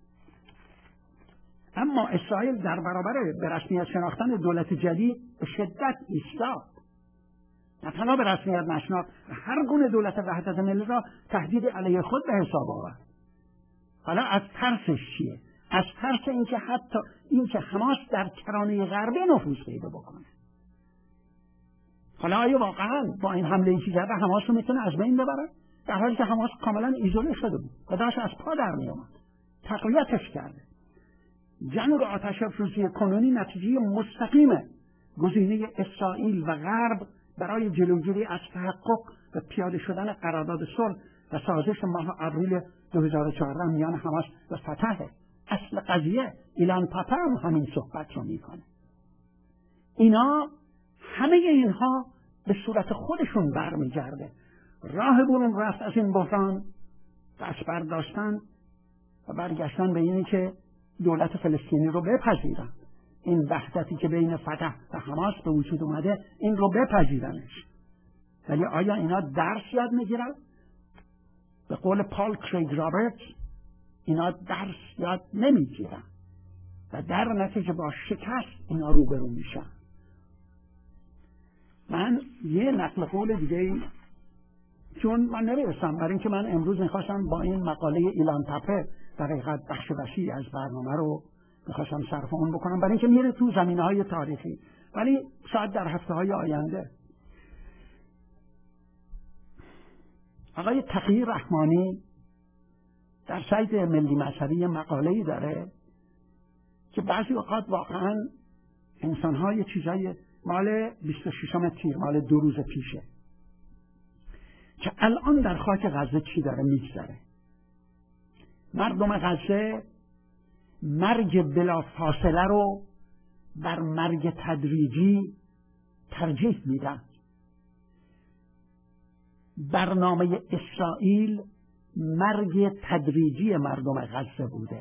اما اسرائیل در برابر به رسمیت شناختن دولت جدید به شدت ایستاد. نه تنها به رسمیت نشناخت، هر گونه دولت وحدت ملی را تهدید علیه خود به حساب آورد. حالا از ترسش چیه؟ از ترس اینکه حتی اینکه حماس در کرانه غربی نفوذ پیدا بکنه. حالا آیا واقعا با این حمله ای که کرده حماس رو میتونه از بین ببره؟ در حالی که حماس کاملا ایزوله شده بود و داشت از پا در می اومد. تقویتش کرده. جنگ آتش افروزی کنونی نتیجه مستقیم گزینه اسرائیل و غرب برای جلوگیری از تحقق و پیاده شدن قرارداد صلح و سازش ماه آوریل دو هزار و چهارده میان حماس و فتح. اصل قضیه ایلان پاپا هم همین صحبت رو میکنه. اینا همه اینها به صورت خودشون برمیگرده. راه برون رفت از این بحران دست برداشتن و برگشتن به اینی که دولت فلسطینی رو بپذیرن. این وحدتی که بین فتح و حماس به وجود اومده، این رو بپذیرنش. ولی آیا اینا درس یاد میگیرن؟ به قول پال کریگ رابرتس، اینا درس یاد نمیگیرن و در نتیجه با شکست اینا روبرو میشن. من یه نقل قول دیگه، چون من نمیرسم، برای اینکه من امروز میخواستم با این مقاله ایلان پاپا در حقیقت بخش وسیعی از برنامه رو میخواستم صرف اون بکنم، برای اینکه میره تو زمینه‌های تاریخی، ولی شاید در هفته‌های آینده. آقای تقی رحمانی در سایت ملی مذهبی مقاله‌ای داره که بعضی اوقات واقعا انسان‌های چیزای مال بیست و ششم تیر، مال دو روز پیشه، که الان در خاک غزه چی داره میگذره. مردم غزه مرگ بلا فاصله رو بر مرگ تدریجی ترجیح میدن. برنامه اسرائیل مرگ تدریجی مردم غزه بوده.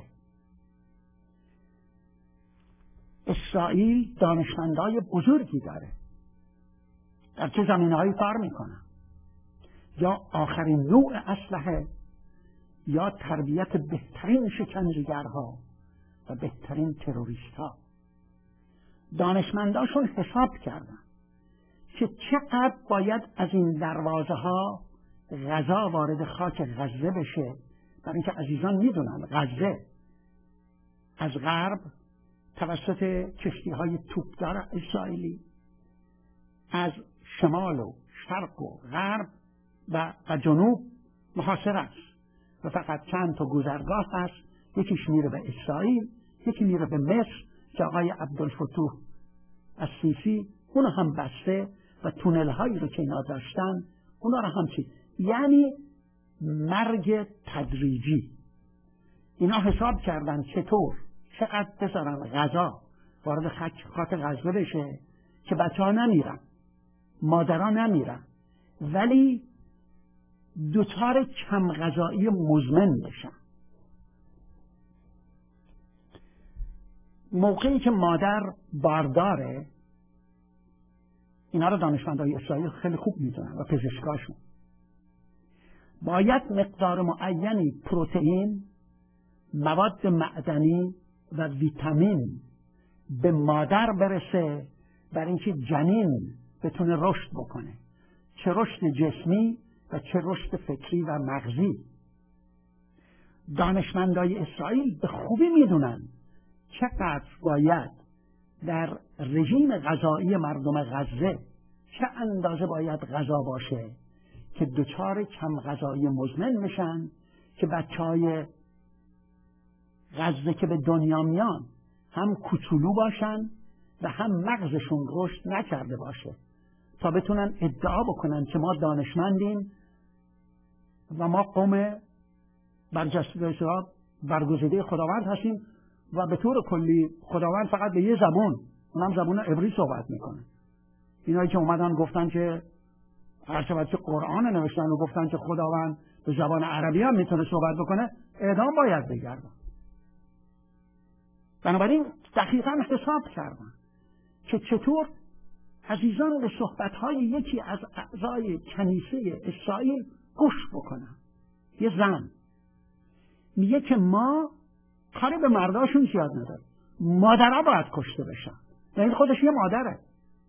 اسرائیل دانشمندای بزرگی داره، در چه زمینه‌هایی کار میکنن؟ یا آخرین نوع اسلحه، یا تربیت بهترین شکنجهگرها و بهترین تروریستها. دانشمنداشون حساب کردن که چقدر باید از این دروازه ها غذا وارد خاک غزه بشه، برای اینکه عزیزان میدونن غزه از غرب توسط کشتی های توپدار اسرائیلی، از شمال و شرق و غرب و, و جنوب محاصره است و فقط چند تا گذرگاه هست. یکیش میره به اسرائیل، یکی میره به مصر که آقای عبدالفتوح السیسی اونو هم بسته و تونل هایی رو که اینا داشتن اونا رو هم چی، یعنی مرگ تدریجی. اینا حساب کردن چطور چقدر بذارن غذا وارد خاک غزه بشه که بچه ها نمیرن، مادرها نمیرن، ولی دوچار کم غذایی مزمن بشن. موقعی که مادر بارداره، اینا رو دانشمندای اسرائیل خیلی خوب میدونن و پزشکاشون، باید مقدار معینی پروتئین، مواد معدنی و ویتامین به مادر برسه برای اینکه جنین بتونه رشد بکنه، چه رشد جسمی و چه رشد فکری و مغزی. دانشمندای اسرائیل به خوبی میدونن چقدر باید در رژیم غذایی مردم غزه چه اندازه باید غذا باشه که دچار کم غذایی مزمن میشن، که بچه های غزه که به دنیا میان هم کوچولو باشن و هم مغزشون رشد نکرده باشه تا بتونن ادعا بکنن که ما دانشمندیم و ما قوم برجسته برگزیده خداوند هستیم و به طور کلی خداوند فقط به یه زبان، اونم زبان عبری صحبت میکنه. اینایی که اومدن گفتن که هرچند که قرآن نوشتن و گفتن که خداوند به زبان عربی هم میتونه صحبت بکنه، اعدام باید بگردن. بنابراین دقیقا حساب کردن که چطور عزیزان به صحبت‌های یکی از اعضای کنیسه اسرائیل گوش بکنن. یه زن میگه که ما کاری به مرداشون زیاد نداره، مادرها باید کشته بشن. یعنی خودش یه مادره.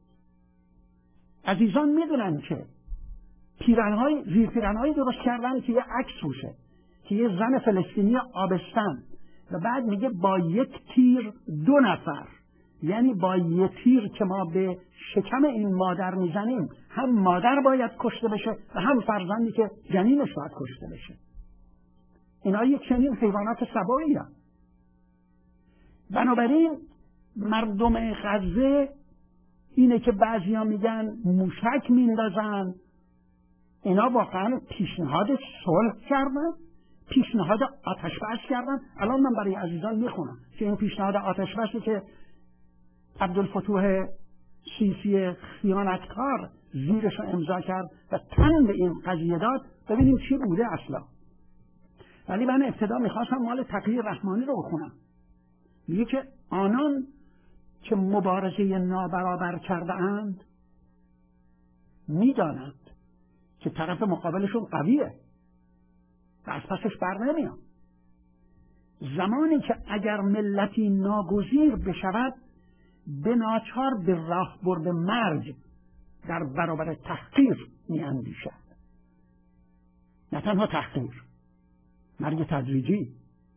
عزیزان میدونن که پیرنهای زیر پیرنهایی درست کردن که یه عکس روشه که یه زن فلسطینی آبستن و بعد میگه با یک تیر دو نفر، یعنی با یه تیر که ما به شکم این مادر میزنیم هم مادر باید کشته بشه و هم فرزندی که جنینش باید کشته بشه. اینا یک چنین حیوانات سبایی هست. بنابراین مردم غزه اینه که بعضیا میگن موشک میندازن، اینا واقعا پیشنهاد صلح کردن، پیشنهاد آتش بس کردن. الان من برای عزیزان میخونم که این پیشنهاد آتش بسی که عبدالفتوح سیسی خیانتکار زیرش رو امضا کرد و تن به این قضیه داد، ببینیم چی بوده اصلا. ولی من ابتدا میخواستم مال تقی رحمانی رو بخونم. میگه که آنان که مبارزه نابرابر کرده اند میدانند که طرف مقابلشون قویه و از پسش بر نمیان. زمانی که اگر ملتی ناگزیر بشود به ناچار به راه برد مرگ در برابر تحقیر می اندیشد. نه تنها تحقیر، مرگ تدریجی.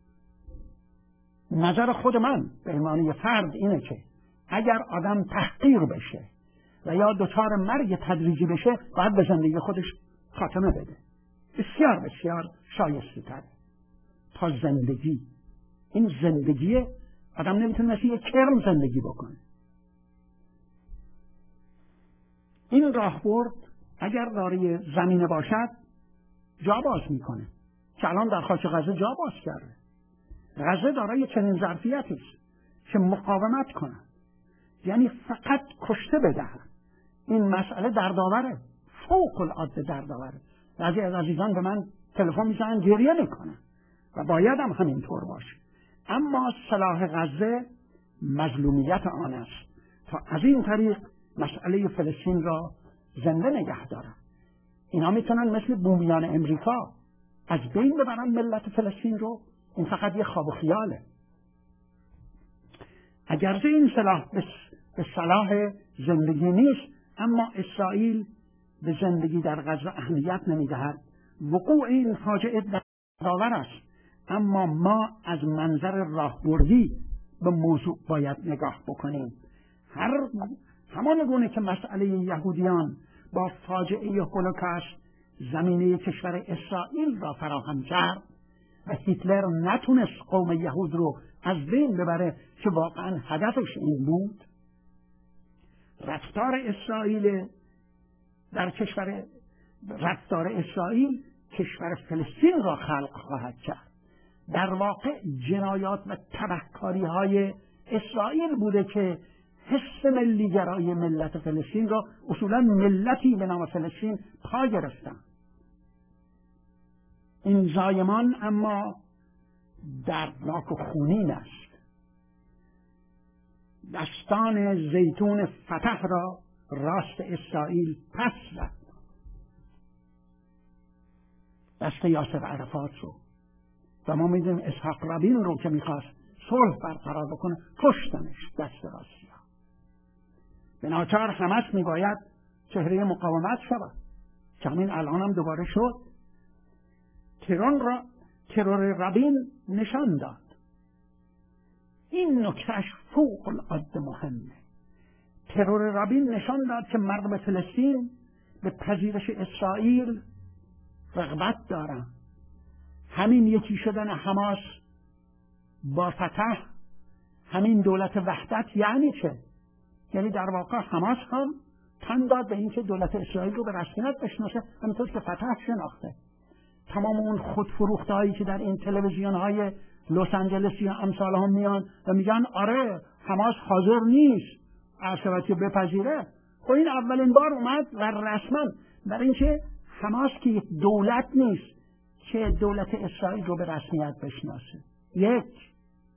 نظر خود من به عنوان یه فرد اینه که اگر آدم تحقیر بشه و یا دچار مرگ تدریجی بشه باید به زندگی خودش خاتمه بده. بسیار بسیار شایسته تر تا زندگی. این زندگی آدم نمیتونه مثل یه کرم زندگی بکنه. این راهبرد اگر داره زمینه باشد جا باز میکنه که الان در خاک غزه جا باز کرده. غزه دارای چنین ظرفیتی است که مقاومت کنه، یعنی فقط کشته بدهن. این مسئله دردآوره، فوق العاده دردآوره. بعضی از عزیزان به من تلفن میزنن گریه میکنن و باید هم همینطور باشه. اما سلاح غزه مظلومیت آن است تا از این طریق مسئله فلسطین را زنده نگه دارن. اینا میتونن مثل بومیان امریکا از بین ببرن ملت فلسطین رو. این فقط یه خواب و خیاله. اگرچه این سلاح به صلاح زندگی نیست، اما اسرائیل به زندگی در غزه اهمیت نمیدهد. وقوع این فاجعه دردآور است، اما ما از منظر راهبردی به موضوع باید نگاه بکنیم. هر همان گونه که مسئله یهودیان با فاجعه هولوکاست زمینه کشور اسرائیل را فراهم کرد و هیتلر نتونست قوم یهود رو از بین ببره که واقعا هدفش این بود، رفتار اسرائیل در کشور رفتار اسرائیل کشور فلسطین را خلق خواهد کرد. در واقع جنایات و تبهکاری های اسرائیل بوده که حس ملیگرای ملت فلسطین را اصولا ملتی به نام فلسطین پا گرفتن. این زایمان اما دردناک و خونین است. دستان زیتون فتح را راست اسرائیل پس زد. دست یاسر عرفات رو. و ما میدونیم اسحاق رابین رو که میخواست صلح برقرار بکنه کشتنش دست راستی ها. به ناچار همش میباید چهره مقاومت شود که همین الان هم دوباره شد. ترور را ترور رابین نشان داد. این نکتهش فوق العاده مهمه. ترور رابین نشان داد که مردم فلسطین به پذیرش اسرائیل رغبت دارن. همین یکی شدن حماس با فتح، همین دولت وحدت یعنی چه؟ یعنی در واقع حماس هم تن داد به اینکه دولت اسرائیل رو به رسمیت بشناسه، همینطور که فتح شناخته. تمام اون خودفروخته هایی که در این تلویزیون های لس آنجلس یا امثال هم میان و میگن آره حماس حاضر نیست عرشبتی بپذیره، خب این اولین بار اومد و رسما برای اینکه حماس که یک دولت نیست که دولت اسرائیل رو به رسمیت بشناسه. یک،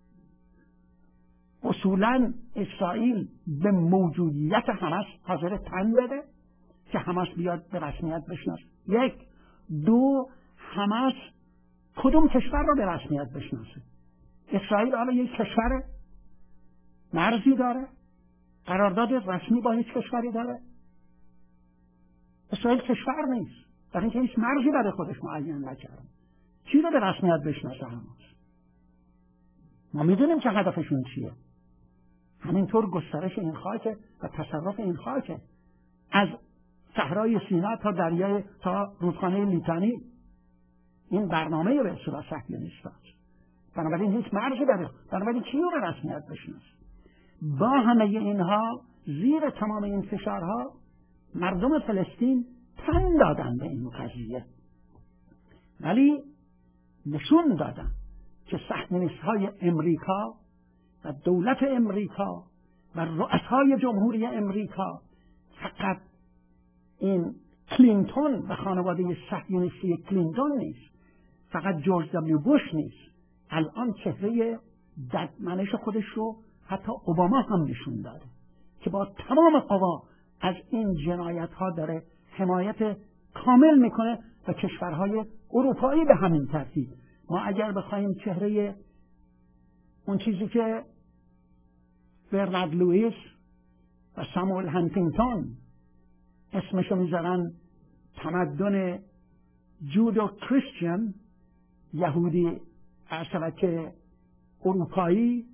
اصولا اسرائیل به موجودیت حماس حاضر تن بده که حماس بیاد به رسمیت بشناسه. یک. دو، حماس کدوم کشور رو به رسمیت بشناسه؟ اسرائیل آیا یک کشوره؟ مرزی داره؟ قرارداد رسمی با هیچ کشوری داره؟ اسرائیل کشور نیست، در اینکه هیچ مرزی برای خودش معین نکرده. چی رو به رسمیت بشناسه حماس؟ ما میدونیم که هدفشون چیه. همینطور گسترش این خاک و تصرف این خاک از صحرای سینا تا دریای تا رودخانه لیتانی. این برنامه به اصطلاح صهیونیست است. بنابراین هیچ مرزی برای بنابراین چی رو به رسمیت بشناسه؟ با همه اینها، زیر تمام این فشارها، مردم فلسطین تن دادن به این قضیه، ولی نشون دادن که صهیونیست‌های امریکا و دولت امریکا و رؤسای جمهوری امریکا، فقط این کلینتون و خانواده صهیونیستی کلینتون نیست، فقط جورج دبلیو بوش نیست، الان چهره ددمنش خودش رو حتی اوباما هم نشون داده که با تمام قوا از این جنایت ها داره حمایت کامل میکنه و کشورهای اروپایی به همین ترتیب. ما اگر بخوایم چهره اون چیزی که برنارد لوئیس و ساموئل هانتینگتون اسمشو میذارن تمدن جودو کریستیان، یهودی عرشبت اروپایی،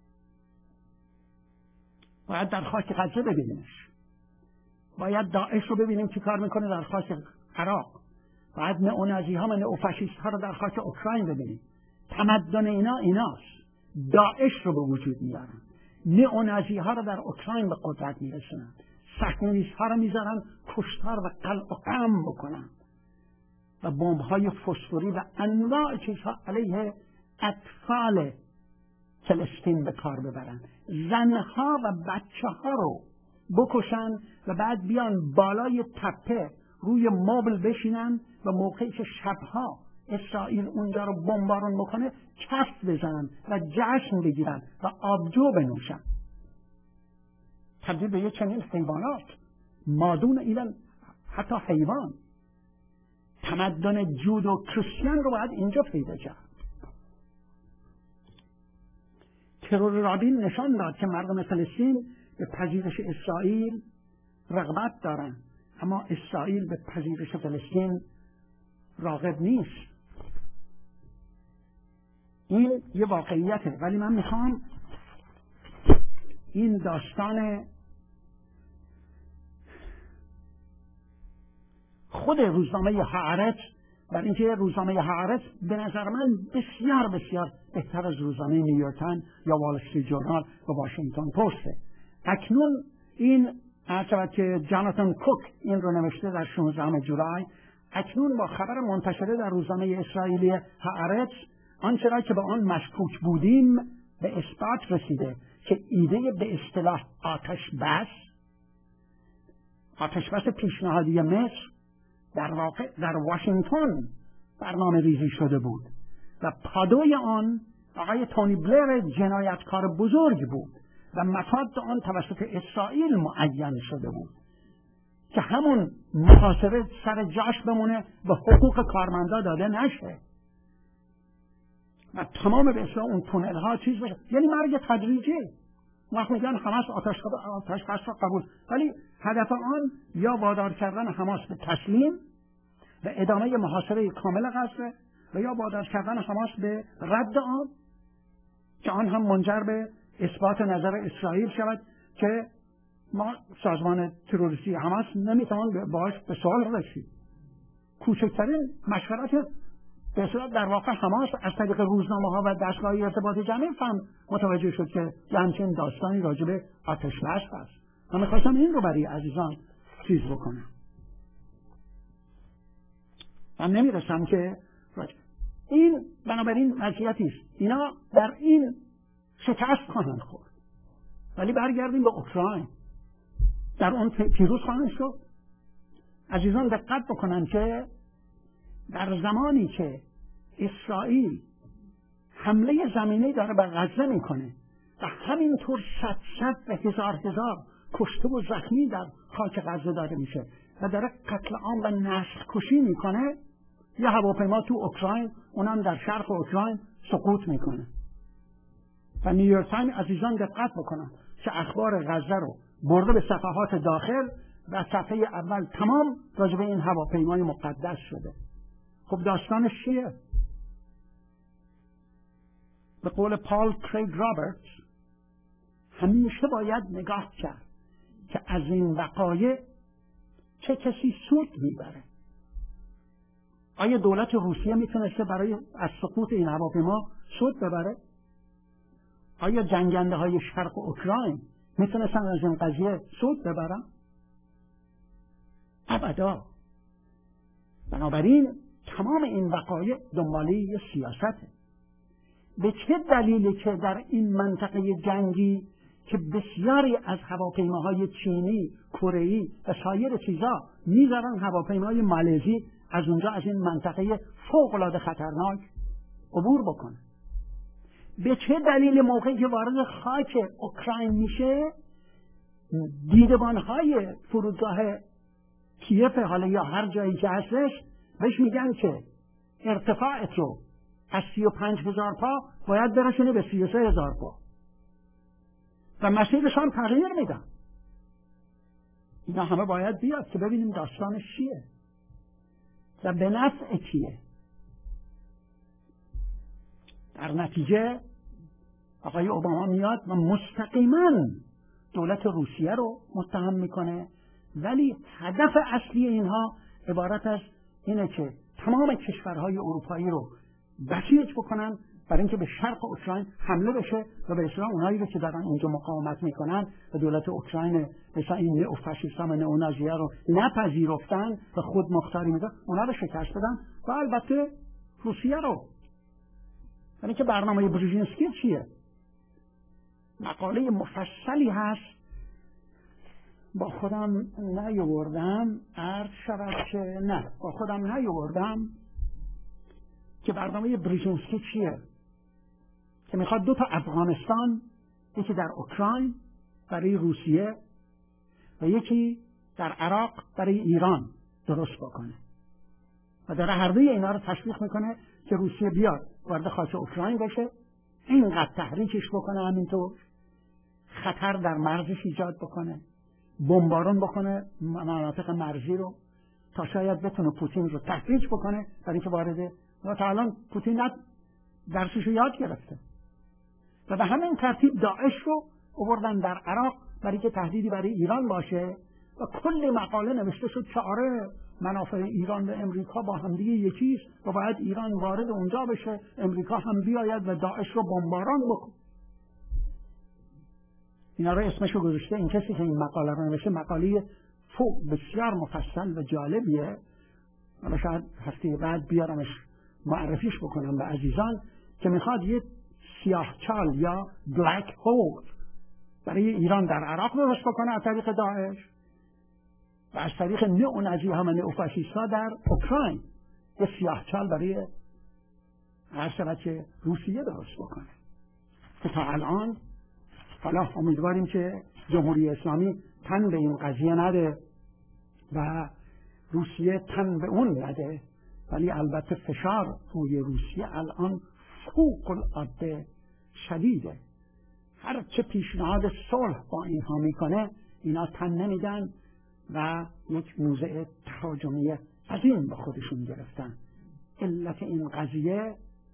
باید در خاک غزه ببینیمش، باید داعش رو ببینیم چی کار میکنه در خاک عراق، باید نئونازی ها و نئوفاشیست ها رو در خاک اوکراین ببینیم. تمدن اینا ایناست، داعش رو به وجود میارن، نئونازی ها رو در اوکراین به قدرت میرسونن، صهیونیست ها رو میذارن کشتار و قلع و قم بکنن و بمب های فسفوری و انواع چیزها علیه اطفال فلسطین به کار ببرن، زنها و بچه ها رو بکشن و بعد بیان بالای تپه روی مبل بشینن و موقعی که شبها اسرائیل اونجا رو بمبارون بکنه کف بزنن و جشن بگیرن و آبجو بنوشن. تبدیل به یک چنین حیوانات، مادون ایلن حتی حیوان. تمدن جودو کریستیان رو باید اینجا پیدا کرد. ترور رابین نشان داد که مردم فلسطین به پذیرش اسرائیل رغبت دارن، اما اسرائیل به پذیرش فلسطین راغب نیست. این یه واقعیته، ولی من میخوام این داستان خود روزنامه هآرتز، برای اینکه روزنامه هآرتز به نظر من بسیار بسیار بهتر از روزنامه نیویورک تایمز یا وال استریت جورنال و واشنگتن پسته. اکنون این عرض که جاناتان کوک این رو نوشته در شانزدهم جولای، اکنون با خبر منتشره در روزنامه اسرائیلی هآرتز آنچه را که به آن مشکوک بودیم به اثبات رسیده که ایده به اصطلاح آتش بس آتش بس پیشنهادی مصر در واقع در واشنگتن برنامه ریزی شده بود و پادوی آن آقای تونی بلیر جنایتکار بزرگ بود و مفاد آن توسط اسرائیل معین شده بود که همون محاصره سر جاش بمونه و حقوق کارمندا داده نشه و تمام به اصطلاح اون تونل ها چیز بشه، یعنی مرگ تدریجی. وقت میگن حماس آتش آتش بس را قبول، ولی هدف آن یا وادار کردن حماس به تسلیم و ادامه محاصره کامل غزه و یا وادار کردن حماس به رد آن که آن هم منجر به اثبات نظر اسرائیل شود که ما سازمان تروریستی حماس نمیتوان باش به سوال رسید. کوچکترین مشورت به صورت در واقع حماس از طریق روزنامه ها و دستگاه ارتباط جمعی فهم متوجه شد که همچین داستانی راجب آتش بس هست. من میخواستم این رو برای عزیزان چیز بکنم. من نمیرسم که این بنابراین وضعیتی است. اینا در این شکست خواهند خورد، ولی برگردیم به اوکراین، در اون پیروز خواهند شد. عزیزان دقت بکنن که در زمانی که اسرائیل حمله زمینی داره به غزه میکنه و همینطور صد صد و هزار هزار کشته و زخمی در خاک غزه داره میشه و داره قتل عام و نسل کشی میکنه، یه هواپیما تو اوکراین، اونم در شرق اوکراین سقوط میکنه و نیویورک تایمز عزیزان دقت بکنن که اخبار غزه رو برده به صفحات داخل و صفحه اول تمام راجع به این هواپیمای مقدس شده. خب داستانش چیه؟ به قول پال کریگ رابرتس همیشه باید نگاه کرد که از این وقایع چه کسی سود میبره. آیا دولت روسیه میتونسته برای از سقوط این هواپیما سود ببره؟ آیا جنگنده های شرق اوکراین میتونستن از این قضیه سود ببرن؟ ابدا. بنابراین تمام این وقایع دنباله یه سیاسته. به چه دلیلی که در این منطقه جنگی که بسیاری از هواپیماهای چینی، کره‌ای و سایر چیزا میذارن هواپیمای مالزی از اونجا از این منطقه فوق‌العاده خطرناک عبور بکنه؟ به چه دلیل موقعی که وارد خاک اوکراین میشه دیدبانهای فرودگاه کیف حالا یا هر جایی که هستش بهش میگن که ارتفاعت رو از سی و پنج هزار پا باید برسونه به سی و سه هزار پا و مسیرشان تغییر میدن. اینا همه باید بیاد که ببینیم داستانش چیه و به نفع کیه. در نتیجه آقای اوباما میاد و مستقیما دولت روسیه رو متهم میکنه، ولی هدف اصلی اینها عبارت از اینه که تمام کشورهای اروپایی رو بسیج بکنن برای اینکه به شرق اوکراین حمله بشه و به اصطلاح اونایی رو که دارن اونجا مقاومت میکنن و دولت اوکراین مثلا این نئوفاشیست‌ها و نئونازی‌ها رو نپذیرفتن و خود مختاری میدن، اونا رو شکست بدن و البته روسیه رو. یعنی که برنامه بریژینسکی چیه؟ مقاله مفصلی هست، با خودم نیاوردم، عرض شود که نه با خودم نیاوردم که برنامه بریژینسکی چیه، که میخواد دو تا افغانستان، یکی در اوکراین برای روسیه و یکی در عراق برای ایران درست بکنه و داره هر دوی اینا رو تشویق میکنه که روسیه بیاد وارد خاک اوکراین بشه، اینقدر تحریکش بکنه، همینطور خطر در مرزش ایجاد بکنه، بمبارون بکنه مناطق مرزی رو تا شاید بتونه پوتین رو تحریک بکنه برای اینکه وارد. و تا الان پوتین درسش رو یاد گرفته و به همین ترتیب داعش رو آوردن در عراق برای که تهدیدی برای ایران باشه و کلی مقاله نوشته شد که آره منافع ایران و امریکا با هم دیگه یکیست و باید ایران وارد اونجا بشه، امریکا هم بیاید و داعش رو بمباران بکنه. اینا رو اسمش رو گذاشته، این کسی که این مقاله رو نوشته مقاله فوق بسیار مفصل و جالبیه، حالا شاید هفته بعد بیارمش معرفیش بکنم به عزیزان، که میخواد یه سیاهچال یا بلک هول برای ایران در عراق درست بکنه از طریق داعش و از طریق نئونازی‌ها و نئوفاشیست‌ها در اوکراین یه سیاهچال برای هر شود که روسیه درست بکنه. که تا الان حالا امیدواریم که جمهوری اسلامی تن به این قضیه نده و روسیه تن به اون نده، ولی البته فشار روی روسیه الان فوق العاده شدیده. هر چه پیشنهاد صلح با اینها میکنه اینا تن نمیدن و یک موضع تهاجمی عظیم به خودشون گرفتن. علت این قضیه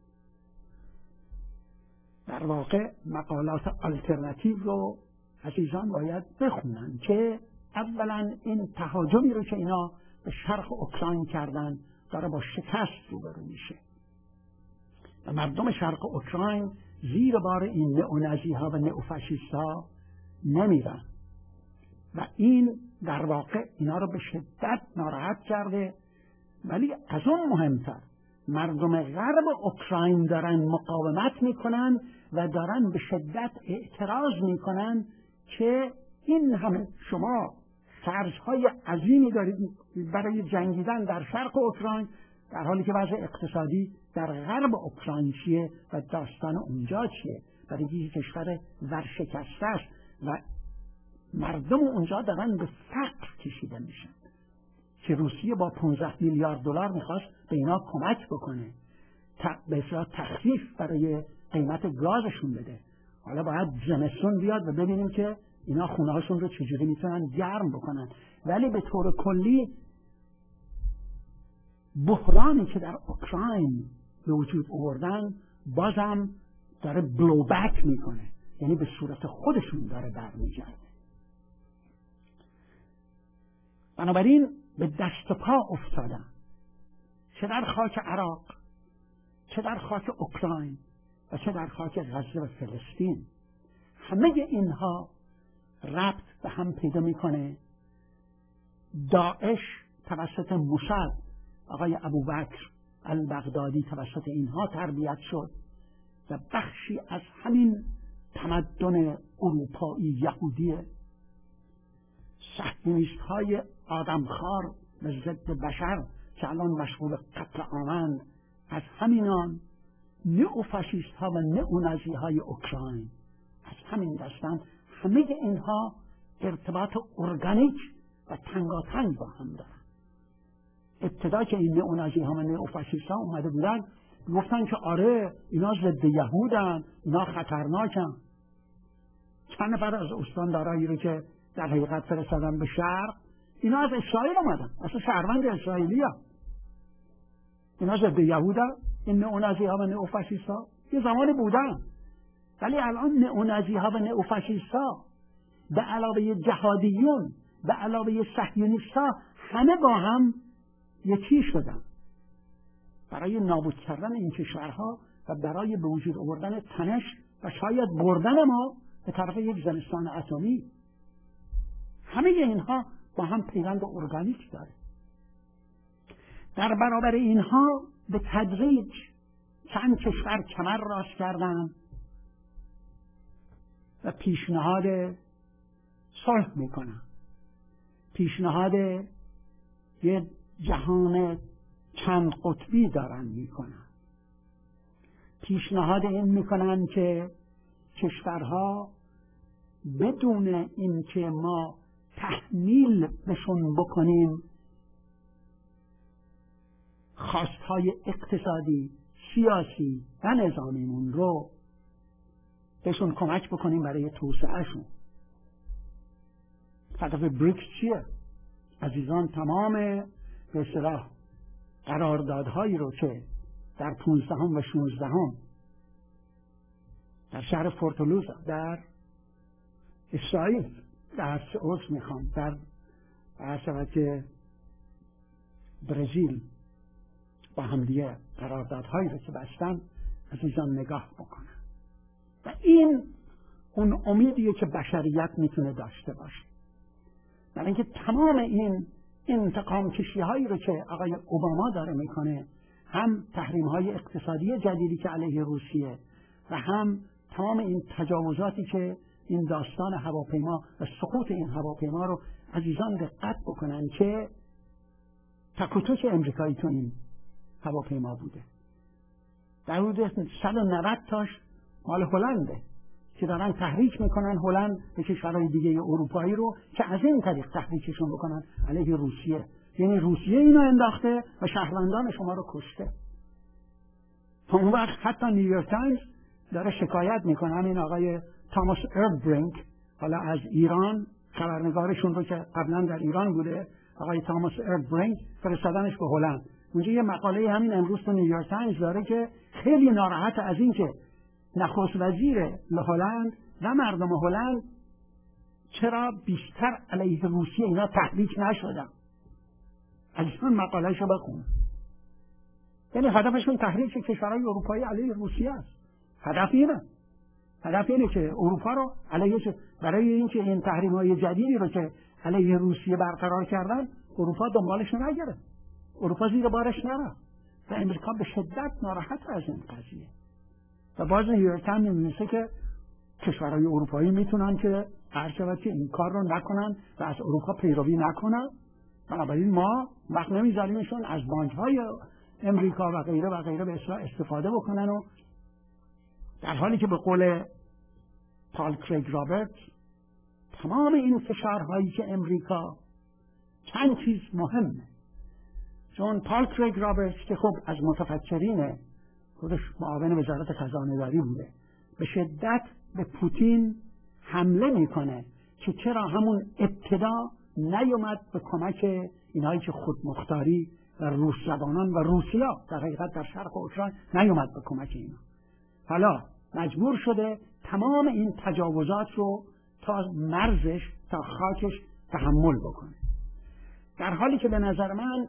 در واقع مقالات آلترناتیو رو عزیزان باید بخونن که اولا این تهاجمی رو که اینا به شرق اوکراین کردن داره با شکست روبرو میشه و مردم شرق اوکراین زیر بار این نئونازی ها و نئوفاشیست ها نمیرن و این در واقع اینا رو به شدت ناراحت کرده. ولی از اون مهمتر مردم غرب اوکراین دارن مقاومت میکنن و دارن به شدت اعتراض میکنن که این همه شما خرجهای عظیمی دارید برای جنگیدن در شرق اوکراین، در حالی که وضع اقتصادی در غرب اوکراین چیه و داستان اونجا چیه، برای یک کشور ورشکسته است و مردم اونجا دارن به فقر کشیده میشن که روسیه با پانزده میلیارد دلار میخواست به اینا کمک بکنه، به اصطلاح تخفیف برای قیمت گازشون بده. حالا باید زمستون بیاد و ببینیم که اینا خونهاشون رو چجوری میتونن گرم بکنن. ولی به طور کلی بحرانی که در اوکراین به وجود آوردن بازم داره بلو بک میکنه، یعنی به صورت خودشون داره برمیگرده. بنابراین به دست پا افتادن، چه در خاک عراق، چه در خاک اوکراین و چه در خاک غزه و فلسطین. همه اینها ربط به هم پیدا میکنه. داعش توسط موساد، آقای ابوبکر البغدادی توسط اینها تربیت شد و بخشی از همین تمدن اروپایی یهودی صهیونیست های آدمخوار و ضد بشر که الان مشغول قتل عامند، از همینان نئوفاشیست ها و نئونازی های اوکراین از همین دستن. همه اینها ارتباط ارگانیک و تنگاتنگ با هم دارن. ابتدا که این نئونازی ها و نئوفاشیست ها اومده بودن گفتن که آره اینا ضد یهودن، اینا خطرناکن. چند نفر از استاندارایی رو که در حقیقت فرستادن به شرق، اینا از اسرائیل اومدن، اصلا شهروند اسرائیلی ها. اینا ضد یهودن، این نئونازی ها و نئوفاشیست ها یه زمانی بودن، ولی الان نئونازی ها و نئوفاشیست ها به علاوه جهادیون، به علاوه صهیونیست ها، همه با هم یکی شدن برای نابود کردن این کشورها و برای به وجود آوردن تنش و شاید بردن ما به طرف یک زمستان اتمی. همه اینها با هم پیوند ارگانیک داره. در برابر اینها به تدریج چند کشور کمر راست کردن و پیشنهاد صلح میکنن، پیشنهاد یه جهان چند قطبی دارن میکنن، پیشنهاد این میکنن که کشورها بدون اینکه ما تحمیل بهشون بکنیم خواستهای اقتصادی، سیاسی و نظامیمون رو، بهشون کمک بکنیم برای توسعهشون. هدف بریکس چیه؟ عزیزان، تمام به اصطلاح قراردادهایی رو که در پونزدهم و شانزدهم در شهر فورتالوز در اسرائیل در سئول میخوام در عرصه برزیل با همدیگه قراردادهایی رو که بستن عزیزان نگاه بکنن و این اون امیدیه که بشریت میتونه داشته باشه. برای اینکه تمام این انتقام کشی هایی رو که آقای اوباما داره میکنه، هم تحریم های اقتصادی جدیدی که علیه روسیه و هم تمام این تجاوزاتی که این داستان هواپیما و سقوط این هواپیما رو عزیزان دقت بکنن که تک و توک امریکایی تو این هواپیما بوده. در حدود صد و نود تاش مال هلنده که دارن تحریک میکنن هلند به کشورهای دیگه اروپایی رو که از این طریق تحریکشون بکنن علیه روسیه. یعنی روسیه اینو انداخته و شهروندان شما رو کشته. تا اون وقت حتی نیویورک تایمز داره شکایت میکنه، همین آقای تاماس اربرینک، حالا از ایران خبرنگارشون رو که قبلا در ایران بوده، آقای تاماس اربرینک فرستادنش به هلند. اونجا یه مقاله همین امروز تو نیویورک تایمز داره که خیلی ناراحت از این که نخست وزیر هلند و مردم هلند چرا بیشتر علیه روسیه اینا تحریک نشدن. از اون مقالهشو بخون. یعنی هدفشون تحریک کشورهای اروپایی علیه روسیه است. هدف اینه. هدف اینه که اروپا رو علیه، برای اینکه این تحریم‌های جدیدی رو که علیه روسیه برقرار کردن، اروپا دنبالش نگره. اروپا زیر بارش نره. و امریکا به شدت ناراحت از این قضیه. و باز نیویورک تایمز می‌نویسه که کشورهای اروپایی میتونن که هر شود که این کار رو نکنن و از اروپا پیروی نکنن. بنابراین ما وقت نمیذاریمشون از بانک‌های امریکا و غیره و غیره به اصطلاح استفاده بکنن. و در حالی که به قول پال کریگ رابرت تمام این فشارهایی که امریکا، چند چیز مهمه، چون پال کریگ رابرت که خب از متفکرین، خودش معاون وزارت خزانه داری بوده، به شدت به پوتین حمله میکنه که چرا همون ابتدا نیومد به کمک اینهایی که خودمختاری و روس زبانان و روسیا در حقیقت در شرق اوکراین نیومد به کمک اینا. حالا مجبور شده تمام این تجاوزات رو تا مرزش، تا خاکش تحمل بکنه. در حالی که به نظر من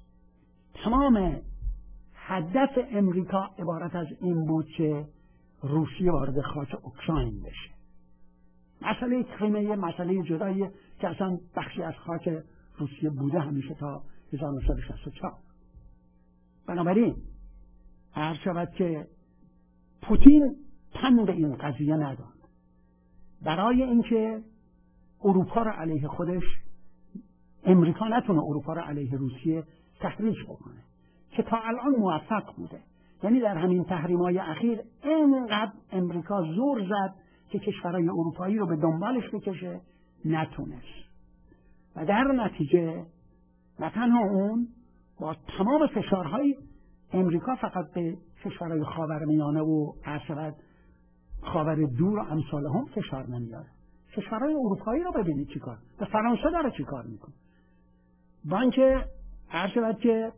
تمام هدف امریکا عبارت از این بود که روسیه وارد خاک اوکراین بشه. مسئله کریمه مسئله جدایی که اصلا بخشی از خاک روسیه بوده همیشه تا هزار و نهصد و شصت و چهار. بنابراین عرض شود که پوتین تن به این قضیه نداد. برای اینکه اروپا را علیه خودش، امریکا نتونه اروپا را علیه روسیه تحریک بکنه که تا الان موفق بوده. یعنی در همین تحریم‌های اخیر اینقدر امریکا زور زد که کشورهای اروپایی رو به دنبالش بکشه، نتونست. و در نتیجه نه تنها اون، با تمام فشارهای امریکا فقط به کشورهای خاورمیانه و عرض خاور دور و امثال هم فشار نمیاره. کشورهای اروپایی رو ببینید چیکار، به فرانسه داره چیکار میکنه. بانک عرض شود که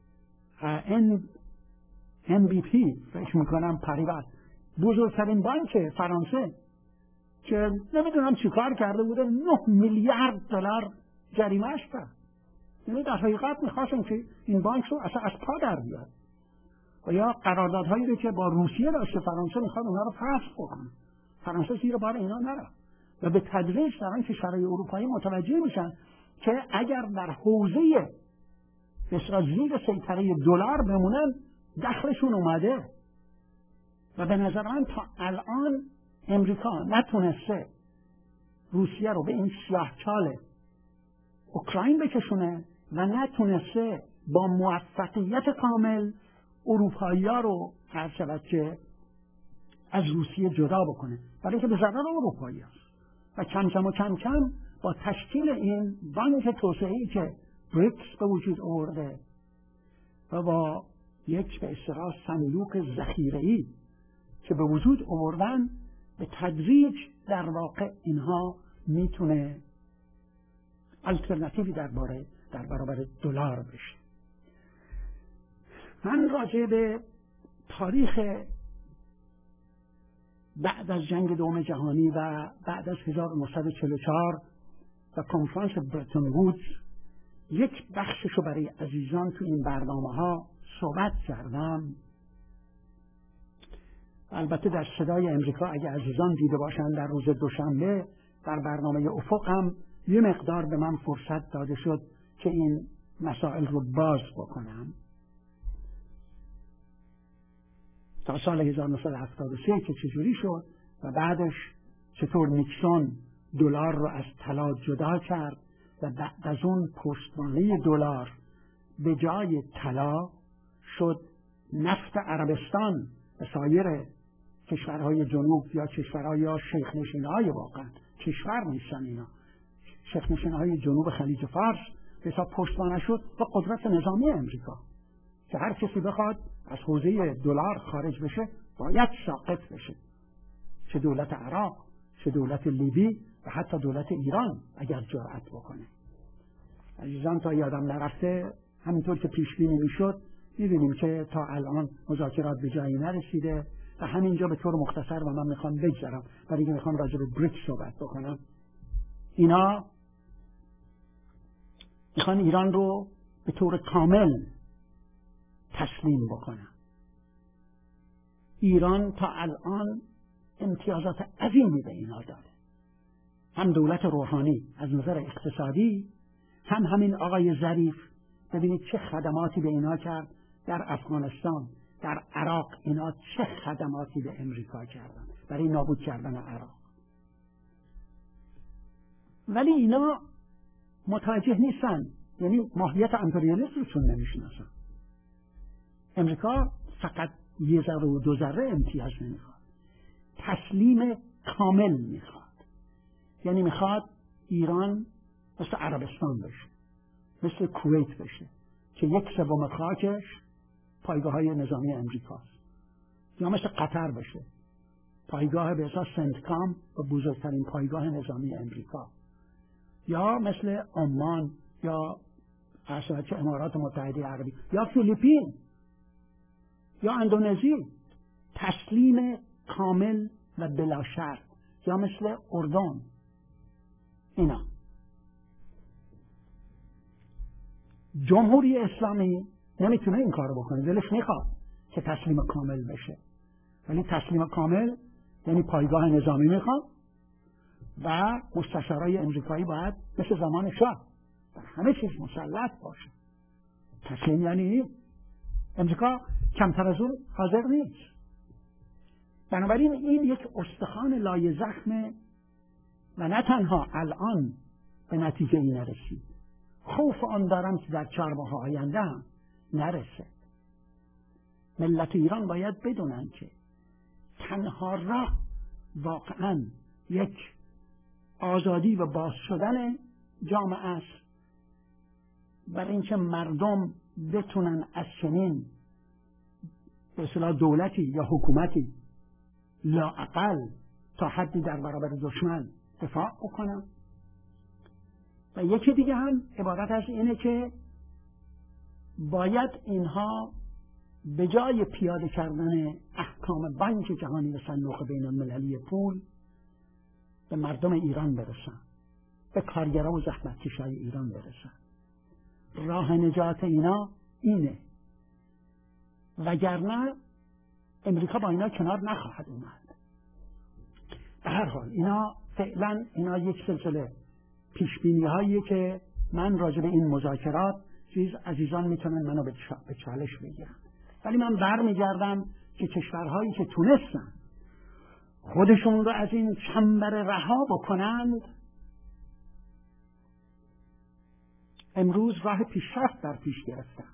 ان بی پی فکر میکنم پریبت بزرگترین بانک فرانسه که نمیدونم چیکار کرده بوده، نه میلیارد دلار جریمه‌اش کرد. یعنی در حقیقت میخواستن که این بانک رو اصلا از پا در بیاره. و یا قراردادهایی رو که با روسیه داشته فرانسه میخواد اونها رو فسخ بکنه. فرانسه زیر بار اینا نره. و به تدریج در آن کشورهای اروپایی متوجه میشن که اگر در حوزه بسیار زیر سیطره دلار بمونن دخلشون اومده. و به نظر من تا الان امریکا نتونسته روسیه رو به این سیاهچال اوکراین بکشونه و نتونسته با موفقیت کامل اروپایی ها رو هر شود که از روسیه جدا بکنه، برای که به ضرر اروپایی هست. و کم کم و کم کم با تشکیل این بانک توسعه‌ای که بریکس به وجود آورده و با یک به اصطلاح صندوق ذخیره‌ای که به وجود آوردن، به تدریج در واقع اینها میتونه الटरनेटिव्ی درباره در برابر دلار بشه. من راجع به تاریخ بعد از جنگ دوم جهانی و بعد از هزار و نهصد و چهل و چهار و کنفرانس برتون وودز یک بخششو برای عزیزان تو این برنامه ها صحبت کردم. البته در صدای امریکا اگه عزیزان دیده باشن در روز دوشنبه در برنامه افق هم یه مقدار به من فرصت داده شد که این مسائل رو باز بکنم. تا سال هزار و نهصد و هفتاد و سه که چجوری شد و بعدش چطور نیکسون دلار رو از طلا جدا کرد و بعد از اون پشتوانه دلار به جای طلا شد نفت عربستان و سایر کشورهای جنوب یا کشورهای یا شیخ نشینهای واقعا کشور نیستن اینا، شیخ نشینهای جنوب خلیج فارس به حساب پشتوانه شد و قدرت نظامی امریکا که هر کسی بخواد از حوزه دلار خارج بشه باید ساقط بشه، چه دولت عراق، چه دولت لیبی و حتی دولت ایران اگر جرأت بکنه. عزیزان تا یادم نرفته همینطور که پیش بینی میشد می‌بینیم که تا الان مذاکرات به جایی نرسیده و همینجا به طور مختصر و من میخوام بگذرم برای اینکه میخوام راجع به بریکس صحبت بکنم. اینا میخوان ایران رو به طور کامل تسلیم بکنن. ایران تا الان امتیازات عظیمی به اینا داده، هم دولت روحانی از نظر اقتصادی، هم همین آقای ظریف. ببینید چه خدماتی به اینا کرد در افغانستان، در عراق. اینا چه خدماتی به امریکا کردن برای نابود کردن عراق. ولی اینا متوجه نیستن، یعنی ماهیت امپریالیسم رو چون نمیشناسن. امریکا فقط یه ذره و دو ذره امتیاز نمیخواد، تسلیم کامل میخواد. یعنی میخواد ایران مثل عربستان بشه، مثل کویت بشه که یک سوم خاکش پایگاه های نظامی امریکاست، یا مثل قطر بشه، پایگاه به اساس سنتکام و بزرگترین پایگاه نظامی امریکا، یا مثل عمان یا اصلا امارات متحده عربی یا فیلیپین یا اندونزی. تسلیم کامل و بلا شرط، یا مثل اردن. اینا جمهوری اسلامی نمیتونه این کارو بکنه، دلش میخواد که تسلیم کامل بشه، ولی تسلیم کامل یعنی پایگاه نظامی میخواد و مستشارای امریکایی باید مثل زمان شاه در همه چیز مسلط باشه. تسلیم یعنی امریکا کمتر از اون حاضر نیست. بنابراین این یک استخوان لای زخمه و نه تنها الان به نتیجه این نرسید، خوف آن دارم که در چهار ماه آینده هم نرسه. ملت ایران باید بدونن که تنها راه واقعا یک آزادی و باز شدن جامعه است، برای اینکه مردم بتونن از چنین به اصطلاح دولتی یا حکومتی لااقل تا حدی در برابر دشمن دفاع بکنن. و یکی دیگه هم عبارت از اینه که باید اینها به جای پیاده کردن احکام بانک جهانی و صندوق بین المللی پول به مردم ایران برسن، به کارگران و زحمتکشای ایران برسن. راه نجات اینا اینه، وگرنه امریکا با اینا کنار نخواهد اومد. به هر حال اینا فعلا اینا یک سلسله پیشبینی هایی که من راجع به این مذاکرات چیز عزیزان میتونن منو به چالش بگیرن، ولی من برمیگردم که کشورهایی که تونستن خودشون رو از این چنبر رها بکنند امروز راه پیشرفت در پیش گرفتن.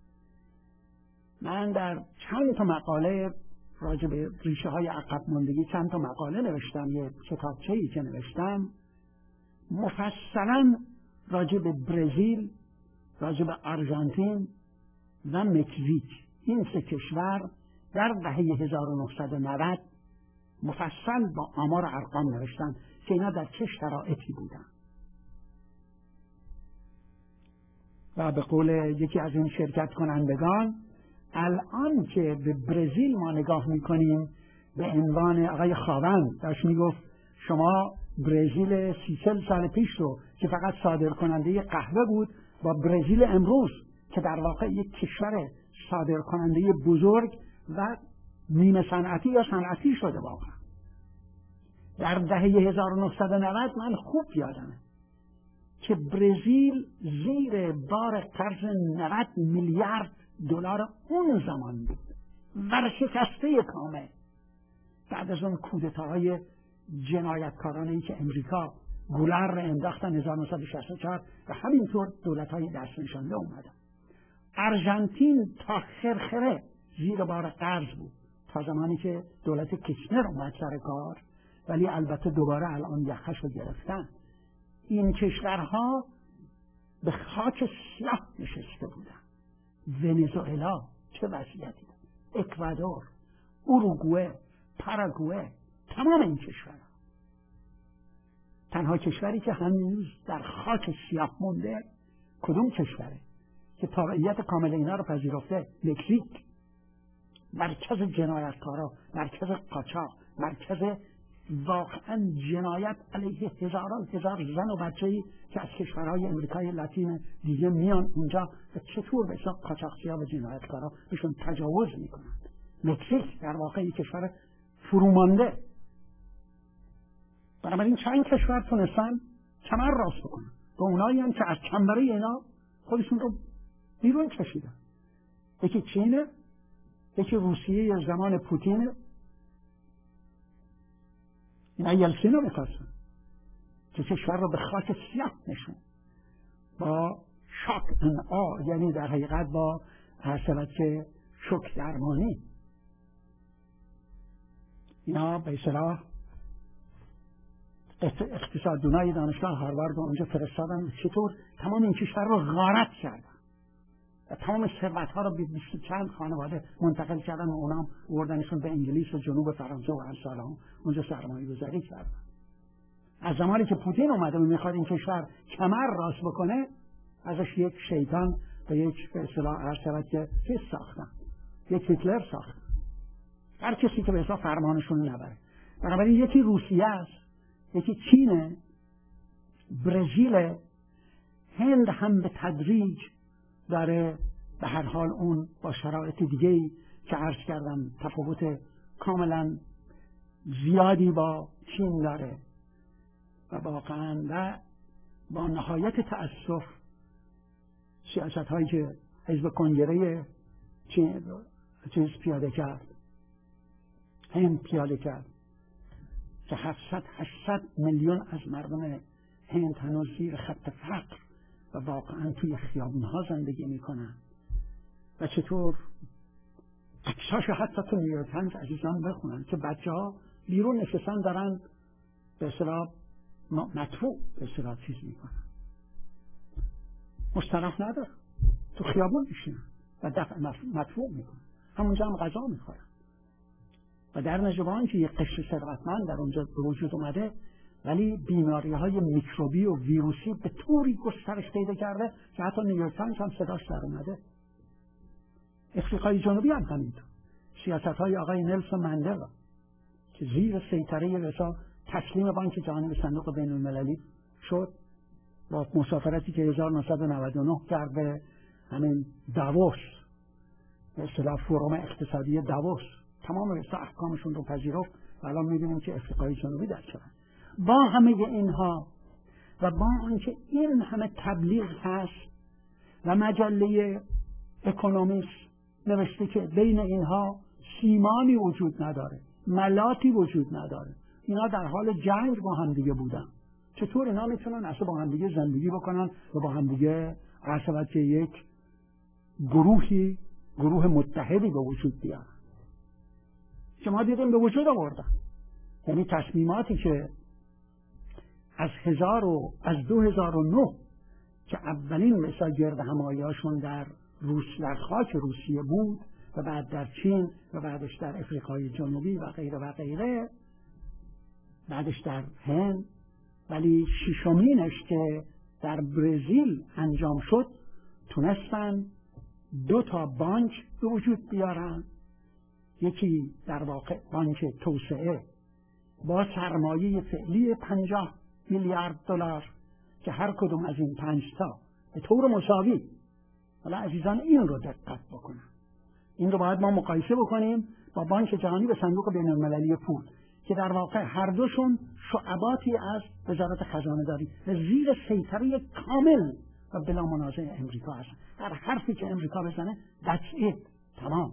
من در چند تا مقاله راجع به ریشه های عقب ماندگی چند تا مقاله نوشتم، یه کتابچه‌ای که نوشتم مفصلا راجع به برزیل، راجع به آرژانتین و مکزیک، این سه کشور در دهه هزار و نهصد و نود مفصل با آمار و ارقام نوشتم که اینا در چه شرایطی بودن. و به قول یکی از این شرکت کنندگان، الان که به برزیل ما نگاه میکنیم به عنوان آقای خاوند داشت میگفت شما برزیل سی چل سال پیش رو که فقط صادر کننده قهوه بود با برزیل امروز که در واقع یک کشور صادر کننده بزرگ و نیمه صنعتی یا صنعتی شده واقعا. در دهه هزار و نهصد و نود من خوب یادمه که برزیل زیر بار قرض نود میلیارد دلار اون زمان بود، ورشکسته کامل بعد از اون کودتاهای جنایتکارانه‌ای که امریکا گولر را انداختن هزار و نهصد و شصت و چهار و همینطور دولت‌های دست نشانده اومدن. آرژانتین تا خرخره زیر بار قرض بود تا زمانی که دولت کیچنر اومد سر کار، ولی البته دوباره الان یخش رو گرفتن. این کشورها به خاک سیاه نشسته بودن. ونزوئلا چه وضعیتی بود، اکوادور، اوروگوئه، پاراگوئه، تمام این کشورها. تنها کشوری که هنوز در خاک سیاه مونده کدوم کشوره که تابعیت کامل اینا رو پذیرفته؟ مکزیک، مرکز جنایتکارا، مرکز قاچاق، مرکز واقعا جنایت علیه هزاران هزار زن و بچه‌ای که از کشورهای امریکای لاتین دیگه میان اونجا و چطور به حساب قاچاقچی‌ها و جنایتکارا بهشون تجاوز میکنن. مکزیک در واقع یک کشور فرومانده. بنابراین چند کشور تونستن کمر راست بکنن به اونایی هم که از کمبره اینا خودشون رو بیرون کشیدن. یکی چینه، یکی روسیه زمان پوتینه. اینا یلسین رو میخواستن که کشور رو به خاک سیاه نشون با شاک ان آ، یعنی در حقیقت با حاصلت که شوک درمانی. اینا به اصطلاح اقتصاددانای دانشگاه هاروارد رو اونجا فرستادن چطور تمام این کشور رو غارت کردن و تمام ثروت‌ها رو به بیست چند خانواده منتقل کردن و اونام آوردنشون به انگلیس و جنوب فرانسه و امثال هم اونجا سرمایه‌گذاری کردن. از زمانی که پوتین اومده و میخواد این کشور کمر راست بکنه ازش یک شیطان و یک به اصطلاح هر شود که چیز ساختن، یک هیتلر ساختن، هر کسی که به حساب فرمانشون نبره. بنابراین یکی روسیه است، یکی چینه، برزیل، هند هم به تدریج داره به هر حال اون با شرایط دیگه‌ای که عرض کردم تفاوت کاملا زیادی با چین داره و واقعا و با نهایت تأسف سیاست هایی که حزب کنگره چین چیز پیاده کرد، هند پیاده کرد که هفتصد هشتصد میلیون از مردم هند هنوز زیر خط فقر و واقعا توی خیابونها زندگی میکنن و چطور عکساشو حتی تو نیویورک تایمز عزیزان بخونن که بچه ها بیرون نشستن دارن به اصطلاح مدفوع به اصطلاح چیز میکنن، مسترح نداره، تو خیابون میشینن و دفع مدفوع میکنن، همونجا هم غذا میخورن و در نجوان که یک قشر ثروتمند در اونجا به وجود اومده ولی بیماری های میکروبی و ویروسی به طوری گسترش پیدا کرده که حتی نیویورک تایمز هم صداش در اومده. افریقای جنوبی هم همینطور. سیاست های آقای نلسون ماندلا که زیر سیطره رسا تسلیم بانک جهانی به صندوق بین المللی شد با مسافرتی که هزار و نهصد و نود و نه کرد به همین داووس، به اصطلاح فروم اقتصادی داووس، تمام رسا احکامشون رو پذیرفت و الان می‌بینیم که افریقای جنوبی در چه. با همه اینها و با آنکه این همه تبلیغ هست و مجله اکونومیست نوشته که بین اینها سیمانی وجود نداره، ملاتی وجود نداره، اینا در حال جنگ با هم دیگه بودن، چطور اینا میتونن اصلا با هم دیگه زندگی بکنن و با هم دیگه عصبت که یک گروهی گروه متحدی به وجود بیارن که ما دیدیم به وجود آوردن. یعنی تصمیماتی که از هزار و از دو هزار و نه که اولین مثلا گرد همایی‌هاشون در روس در خاک روسیه بود و بعد در چین و بعدش در افریقای جنوبی و غیره و غیره، بعدش در هند، ولی ششمینش که در برزیل انجام شد تونستن دو تا بانک به وجود بیارن. یکی در واقع بانک توسعه با سرمایه فعلی پنجاه میلیارد دلار که هر کدوم از این پنج تا به طور مساوی، حالا عزیزان این رو دقت بکنن، این رو باید ما مقایسه بکنیم با بانک جهانی به صندوق بین المللی پول که در واقع هر دوشون شعباتی از وزارت خزانه داری و زیر سیطره کامل و بلا منازع امریکا هست. هر حرفی که امریکا بزنه that's it، تمام.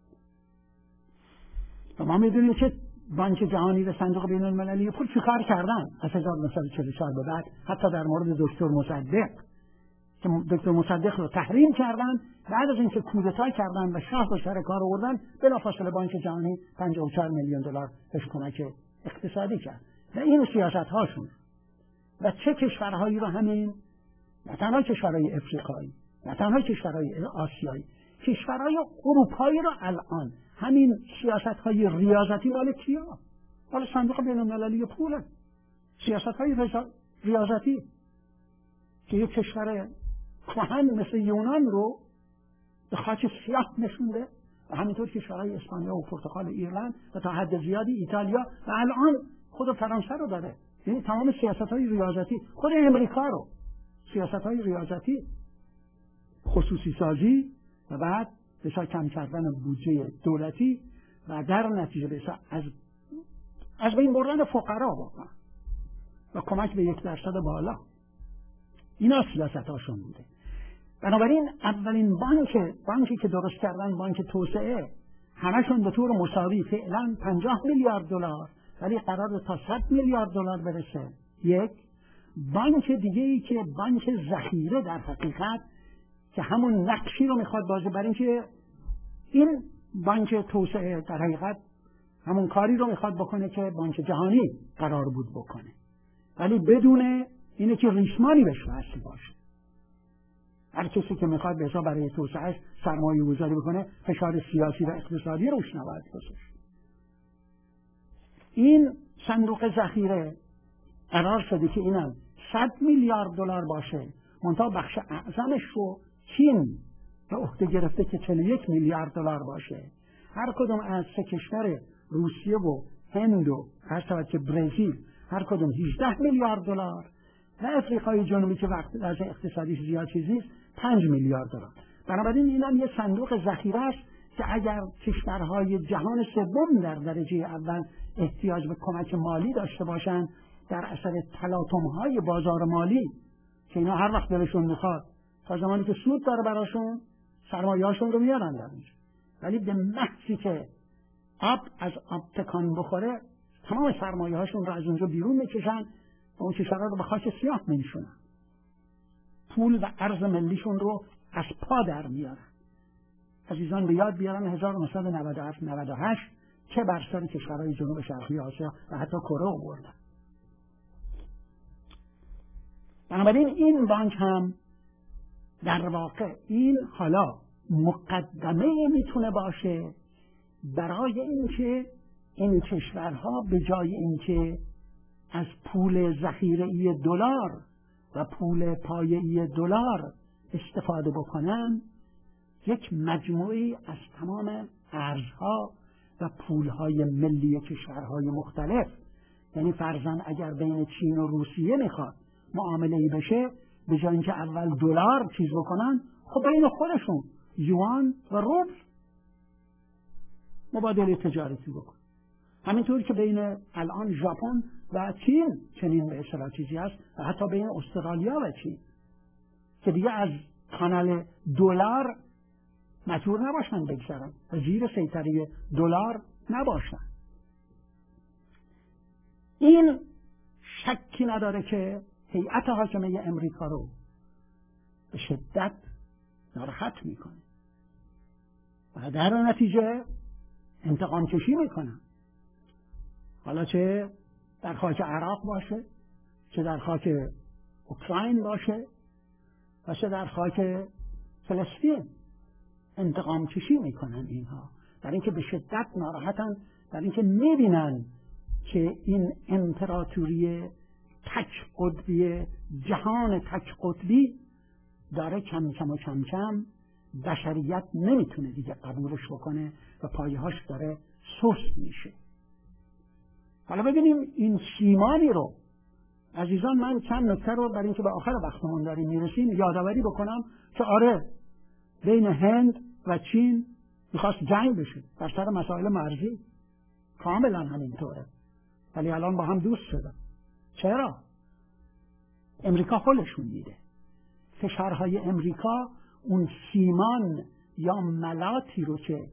و ما میدونیم که بانک جهانی و صندوق بین المللی پول چی کار کردن از هزار و نهصد و چهل و چهار به بعد، حتی در مورد دکتر مصدق که دکتر مصدق رو تحریم کردن، بعد از اینکه کودتا کردن و شاه رو سر کار آوردن بلافاصله بانک جهانی پنجاه و چهار میلیون دلار بهش کمک اقتصادی کرد و این سیاست هاشون. و چه کشورهایی رو همین، نه تنها کشورهای افریقایی، نه تنها کشورهای آسیایی، کشورهای اروپایی رو الان همین سیاست های ریاضتی مال کیا؟ مال صندوق بین المللی پوله. سیاست های ریاضتی که یک کشور کهن مثل یونان رو به خاک سیاه نشونده و همینطور کشورهای اسپانیا و پرتغال، ایرلند و تا حد زیادی ایتالیا و الان خود فرانسه رو داره، یعنی تمام سیاست‌های ریاضتی، خود امریکا رو، سیاست‌های ریاضتی، خصوصی سازی و بعد بسیار کم کردن بودجه دولتی و در نتیجه بسیار از از بین بردن فقرا واقعا و کمک به یک درصد بالا. اینا سیاست‌هاشون بوده. بنابراین اولین بانک بانکی که درست کردن، بانک توسعه، همشون به طور مساوی فعلا پنجاه میلیارد دلار، ولی قرار تا صد میلیارد دلار برسه. یک بانک دیگه ای که بانک ذخیره در حقیقت که همون نقشی رو میخواد بازی، برای اینکه این بانک توسعه در حقیقت همون کاری رو میخواد بکنه که بانک جهانی قرار بود بکنه، ولی بدون اینه که ریسمانی بهش وصل باشه. هر کسی که میخواد به حساب برای توسعهش سرمایه گذاری بکنه فشار سیاسی و اقتصادی روش نباید بذاره. این صندوق ذخیره قرار شده که اینم صد میلیارد دلار باشه، منتها بخش اعظمش رو چین به عهده گرفته که چهل و یک میلیارد دلار باشه. هر کدوم از سه کشور روسیه و هند و هر طرف که برزیل هر کدوم هجده میلیارد دلار و افریقای جنوبی که وقت از اقتصادیش زیاد چیزی است پنج میلیارد دلار. بنابراین این هم یه صندوق ذخیره است که اگر کشورهای جهان سوم در درجه اول احتیاج به کمک مالی داشته باشند در اثر تلاطم‌های بازار مالی که اینا هر وقت دلشون میخواد تا زمانی که سود داره براشون سرمایه‌هاشون رو میارن در اونجا، ولی به محضی که آب از آب تکان بخوره تمام سرمایه‌هاشون رو از اونجا بیرون میکشن و اون کشورها رو به خاک سیاه میشونن، پول و ارز ملیشون رو از پا در میارن. عزیزان به یاد بیارن هزار و نهصد و نود و هشت چه بر سر کشورهای جنوب شرقی آسیا و حتی کره آوردن. بنابراین این بانک هم در واقع این حالا مقدمه میتونه باشه برای اینکه این کشورها به جای اینکه از پول ذخیره‌ای دلار و پول پایه‌ای دلار استفاده بکنن، یک مجموعی از تمام ارزها و پولهای ملی کشورهای مختلف، یعنی فرضاً اگر بین چین و روسیه میخواد معامله‌ای بشه، به جای اینکه اول دلار چیز بکنن، خب بین خودشون یوان و روبل مبادله تجارتی بکن. همینطور که بین الان ژاپن و چین چنین به اصطلاح چیزی هست و حتی بین استرالیا و چین که دیگه از کانال دلار مجبور نباشن بگذرن و زیر سیطره دلار نباشن. این شکی نداره که هیئت حاکمه امریکا رو به شدت ناراحت میکنه و در نتیجه انتقام کشی میکنن، حالا چه در خاک عراق باشه، چه در خاک اوکراین باشه و چه در خاک فلسطین. انتقام کشی میکنن اینها، برای اینکه به شدت ناراحتن، برای اینکه میبینن که این امپراتوری تک قطبی، جهان تک قطبی داره کم کم و کم کم بشریت نمیتونه دیگه قبولش بکنه و پایه‌هاش داره سست میشه. حالا ببینیم این سیمانی رو عزیزان، من چند نکته رو برای اینکه به آخر وقتمون داریم میرسیم یادآوری بکنم که آره بین هند و چین میخواست جنگ بشه در سر مسائل مرزی، کاملا همینطوره، ولی الان با هم دوست شدن. چرا؟ امریکا خودشون میده. فشارهای امریکا اون سیمان یا ملاتی رو که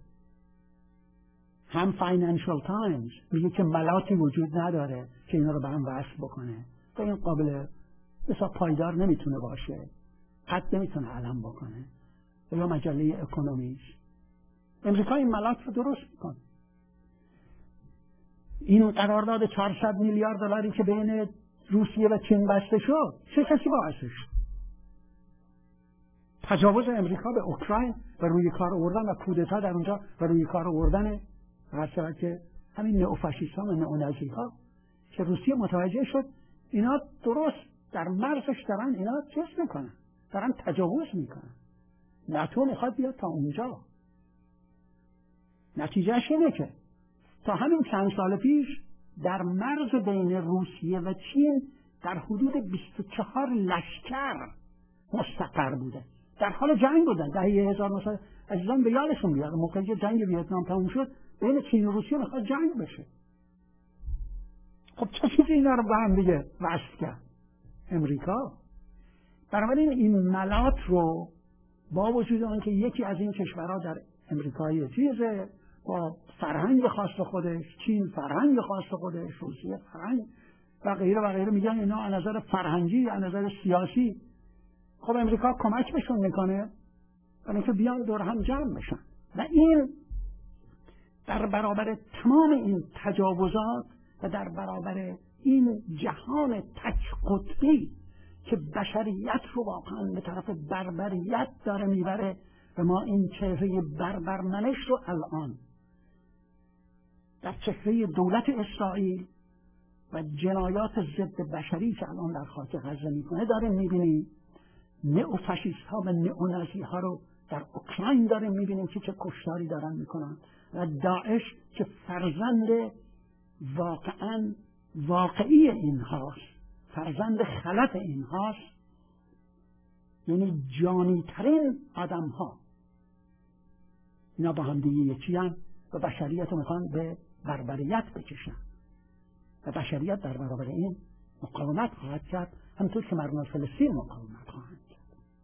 هم فاینانشال تایمز میگه که ملاتی وجود نداره که اینا رو به هم وصل بکنه و این قابل مثلا پایدار نمیتونه باشه، قد نمیتونه علم بکنه، یا مجله اکونومیست. امریکا این ملات رو درست میکنه. این قرارداد چهارصد میلیارد دلاری که بین روسیه و چین بسته شد چه کسی باعثش؟ تجاوز امریکا به اوکراین و روی کار آوردن و کودتا در اونجا و روی کار آوردن هر که همین نئوفاشیست‌ها و نئونازی‌ها که روسیه متوجه شد اینا درست در مرزش دارن اینا چیز میکنن، دارن تجاوز میکنن. ناتو میخواد بیاد تا اونجا. نتیجهش اینه که تا همین چند سال پیش در مرز بین روسیه و چین در حدود بیست و چهار لشکر مستقر بوده، در حال جنگ بودن. دهه هزار و نهصد عزیزان به یادشون بیاد موقعی که جنگ ویتنام تموم شد بین چین و روسیه میخواد جنگ بشه. خب چه چیزی اینا رو با هم دیگه وصل کرد؟ امریکا. بنابراین این ملات رو با وجود آنکه یکی از این کشورها در امریکای چیزه با فرهنگ خاص خودش، چین فرهنگ خاص خودش، روسیه فرهنگ و غیره و غیره، میگن اینا از نظر فرهنگی از نظر سیاسی خب امریکا کمک بهشون میکنه برای اینکه بیان دور هم جمع بشن. و این در برابر تمام این تجاوزات و در برابر این جهان تک قطبی که بشریت رو واقعا به طرف بربریت داره میبره و ما این چهره بربرمنش رو الان در چهره دولت اسرائیل و جنایات ضد بشری که الان در خاک غزه میکنه داریم میبینیم. نئوفاشیست ها و نئونازی ها رو در اوکراین داریم میبینیم که چه کشتاری دارن میکنن و داعش که فرزند واقعا واقعی این هاست، فرزند خلف این هاست، یعنی جانی ترین آدم ها اینا با هم دیگه یکی هستند و بشریت رو میخوان به بربریت بکشن و بشریت در برابر این مقاومت خواهد کرد، همونطور که مردم فلسطین مقاومت خواهند کرد.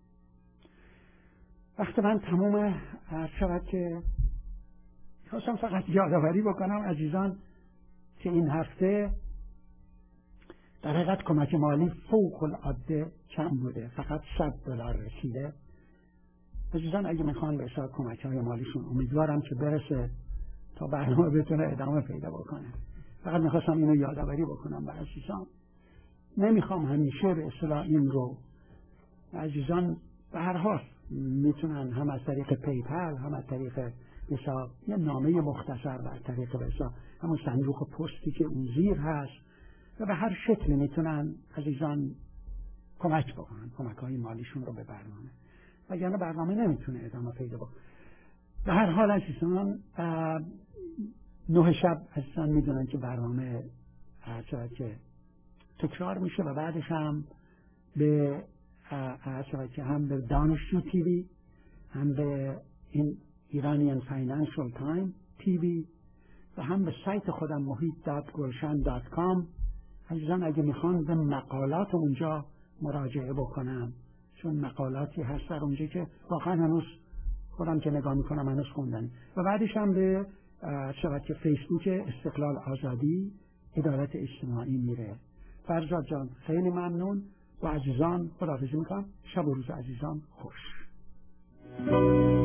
وقتی من تمام عرض شود که خواستم فقط یادآوری بکنم عزیزان که این هفته در حقیقت کمک مالی فوق العاده کم بوده، فقط صد دلار رسیده. عزیزان اگه میخوان به حساب کمک های مالیشون امیدوارم که برسه تا برنامه بتونه ادامه پیدا بکنه. فقط میخواستم اینو یادآوری بکنم برای عزیزان. نمیخوام همیشه به اصطلاح این رو عزیزان به هر حال میتونن هم از طریق پیپل هم از طریق حساب یه نامه مختصر و از طریق حساب همون صندوق پستی که اون زیر هست و به هر شکلی میتونن عزیزان کمک بکنن، کمک های مالیشون رو به برنامه، وگرنه برنامه نمیتونه ادامه پیدا بکنه. به هر حال عزیزان نه شب عزیزان میدونن که برنامه هر که تکرار میشه و بعدش هم به هر که هم به دانشجو تیوی هم به این ایرانیان فاینانشل تایم تیوی و هم به سایت خودم محیط دات گلشن دات کام عزیزان اگه میخوان به مقالات اونجا مراجعه بکنم، چون مقالاتی هست در اونجا که واقعا هنوز خودم که نگاه میکنم هنوز خوندنی. و بعدش هم به شبکه فیسبوک استقلال آزادی عدالت اجتماعی میره. فرزاد جان خیلی ممنون و عزیزان خداحافظی میکنم. شب و روز عزیزان خوش.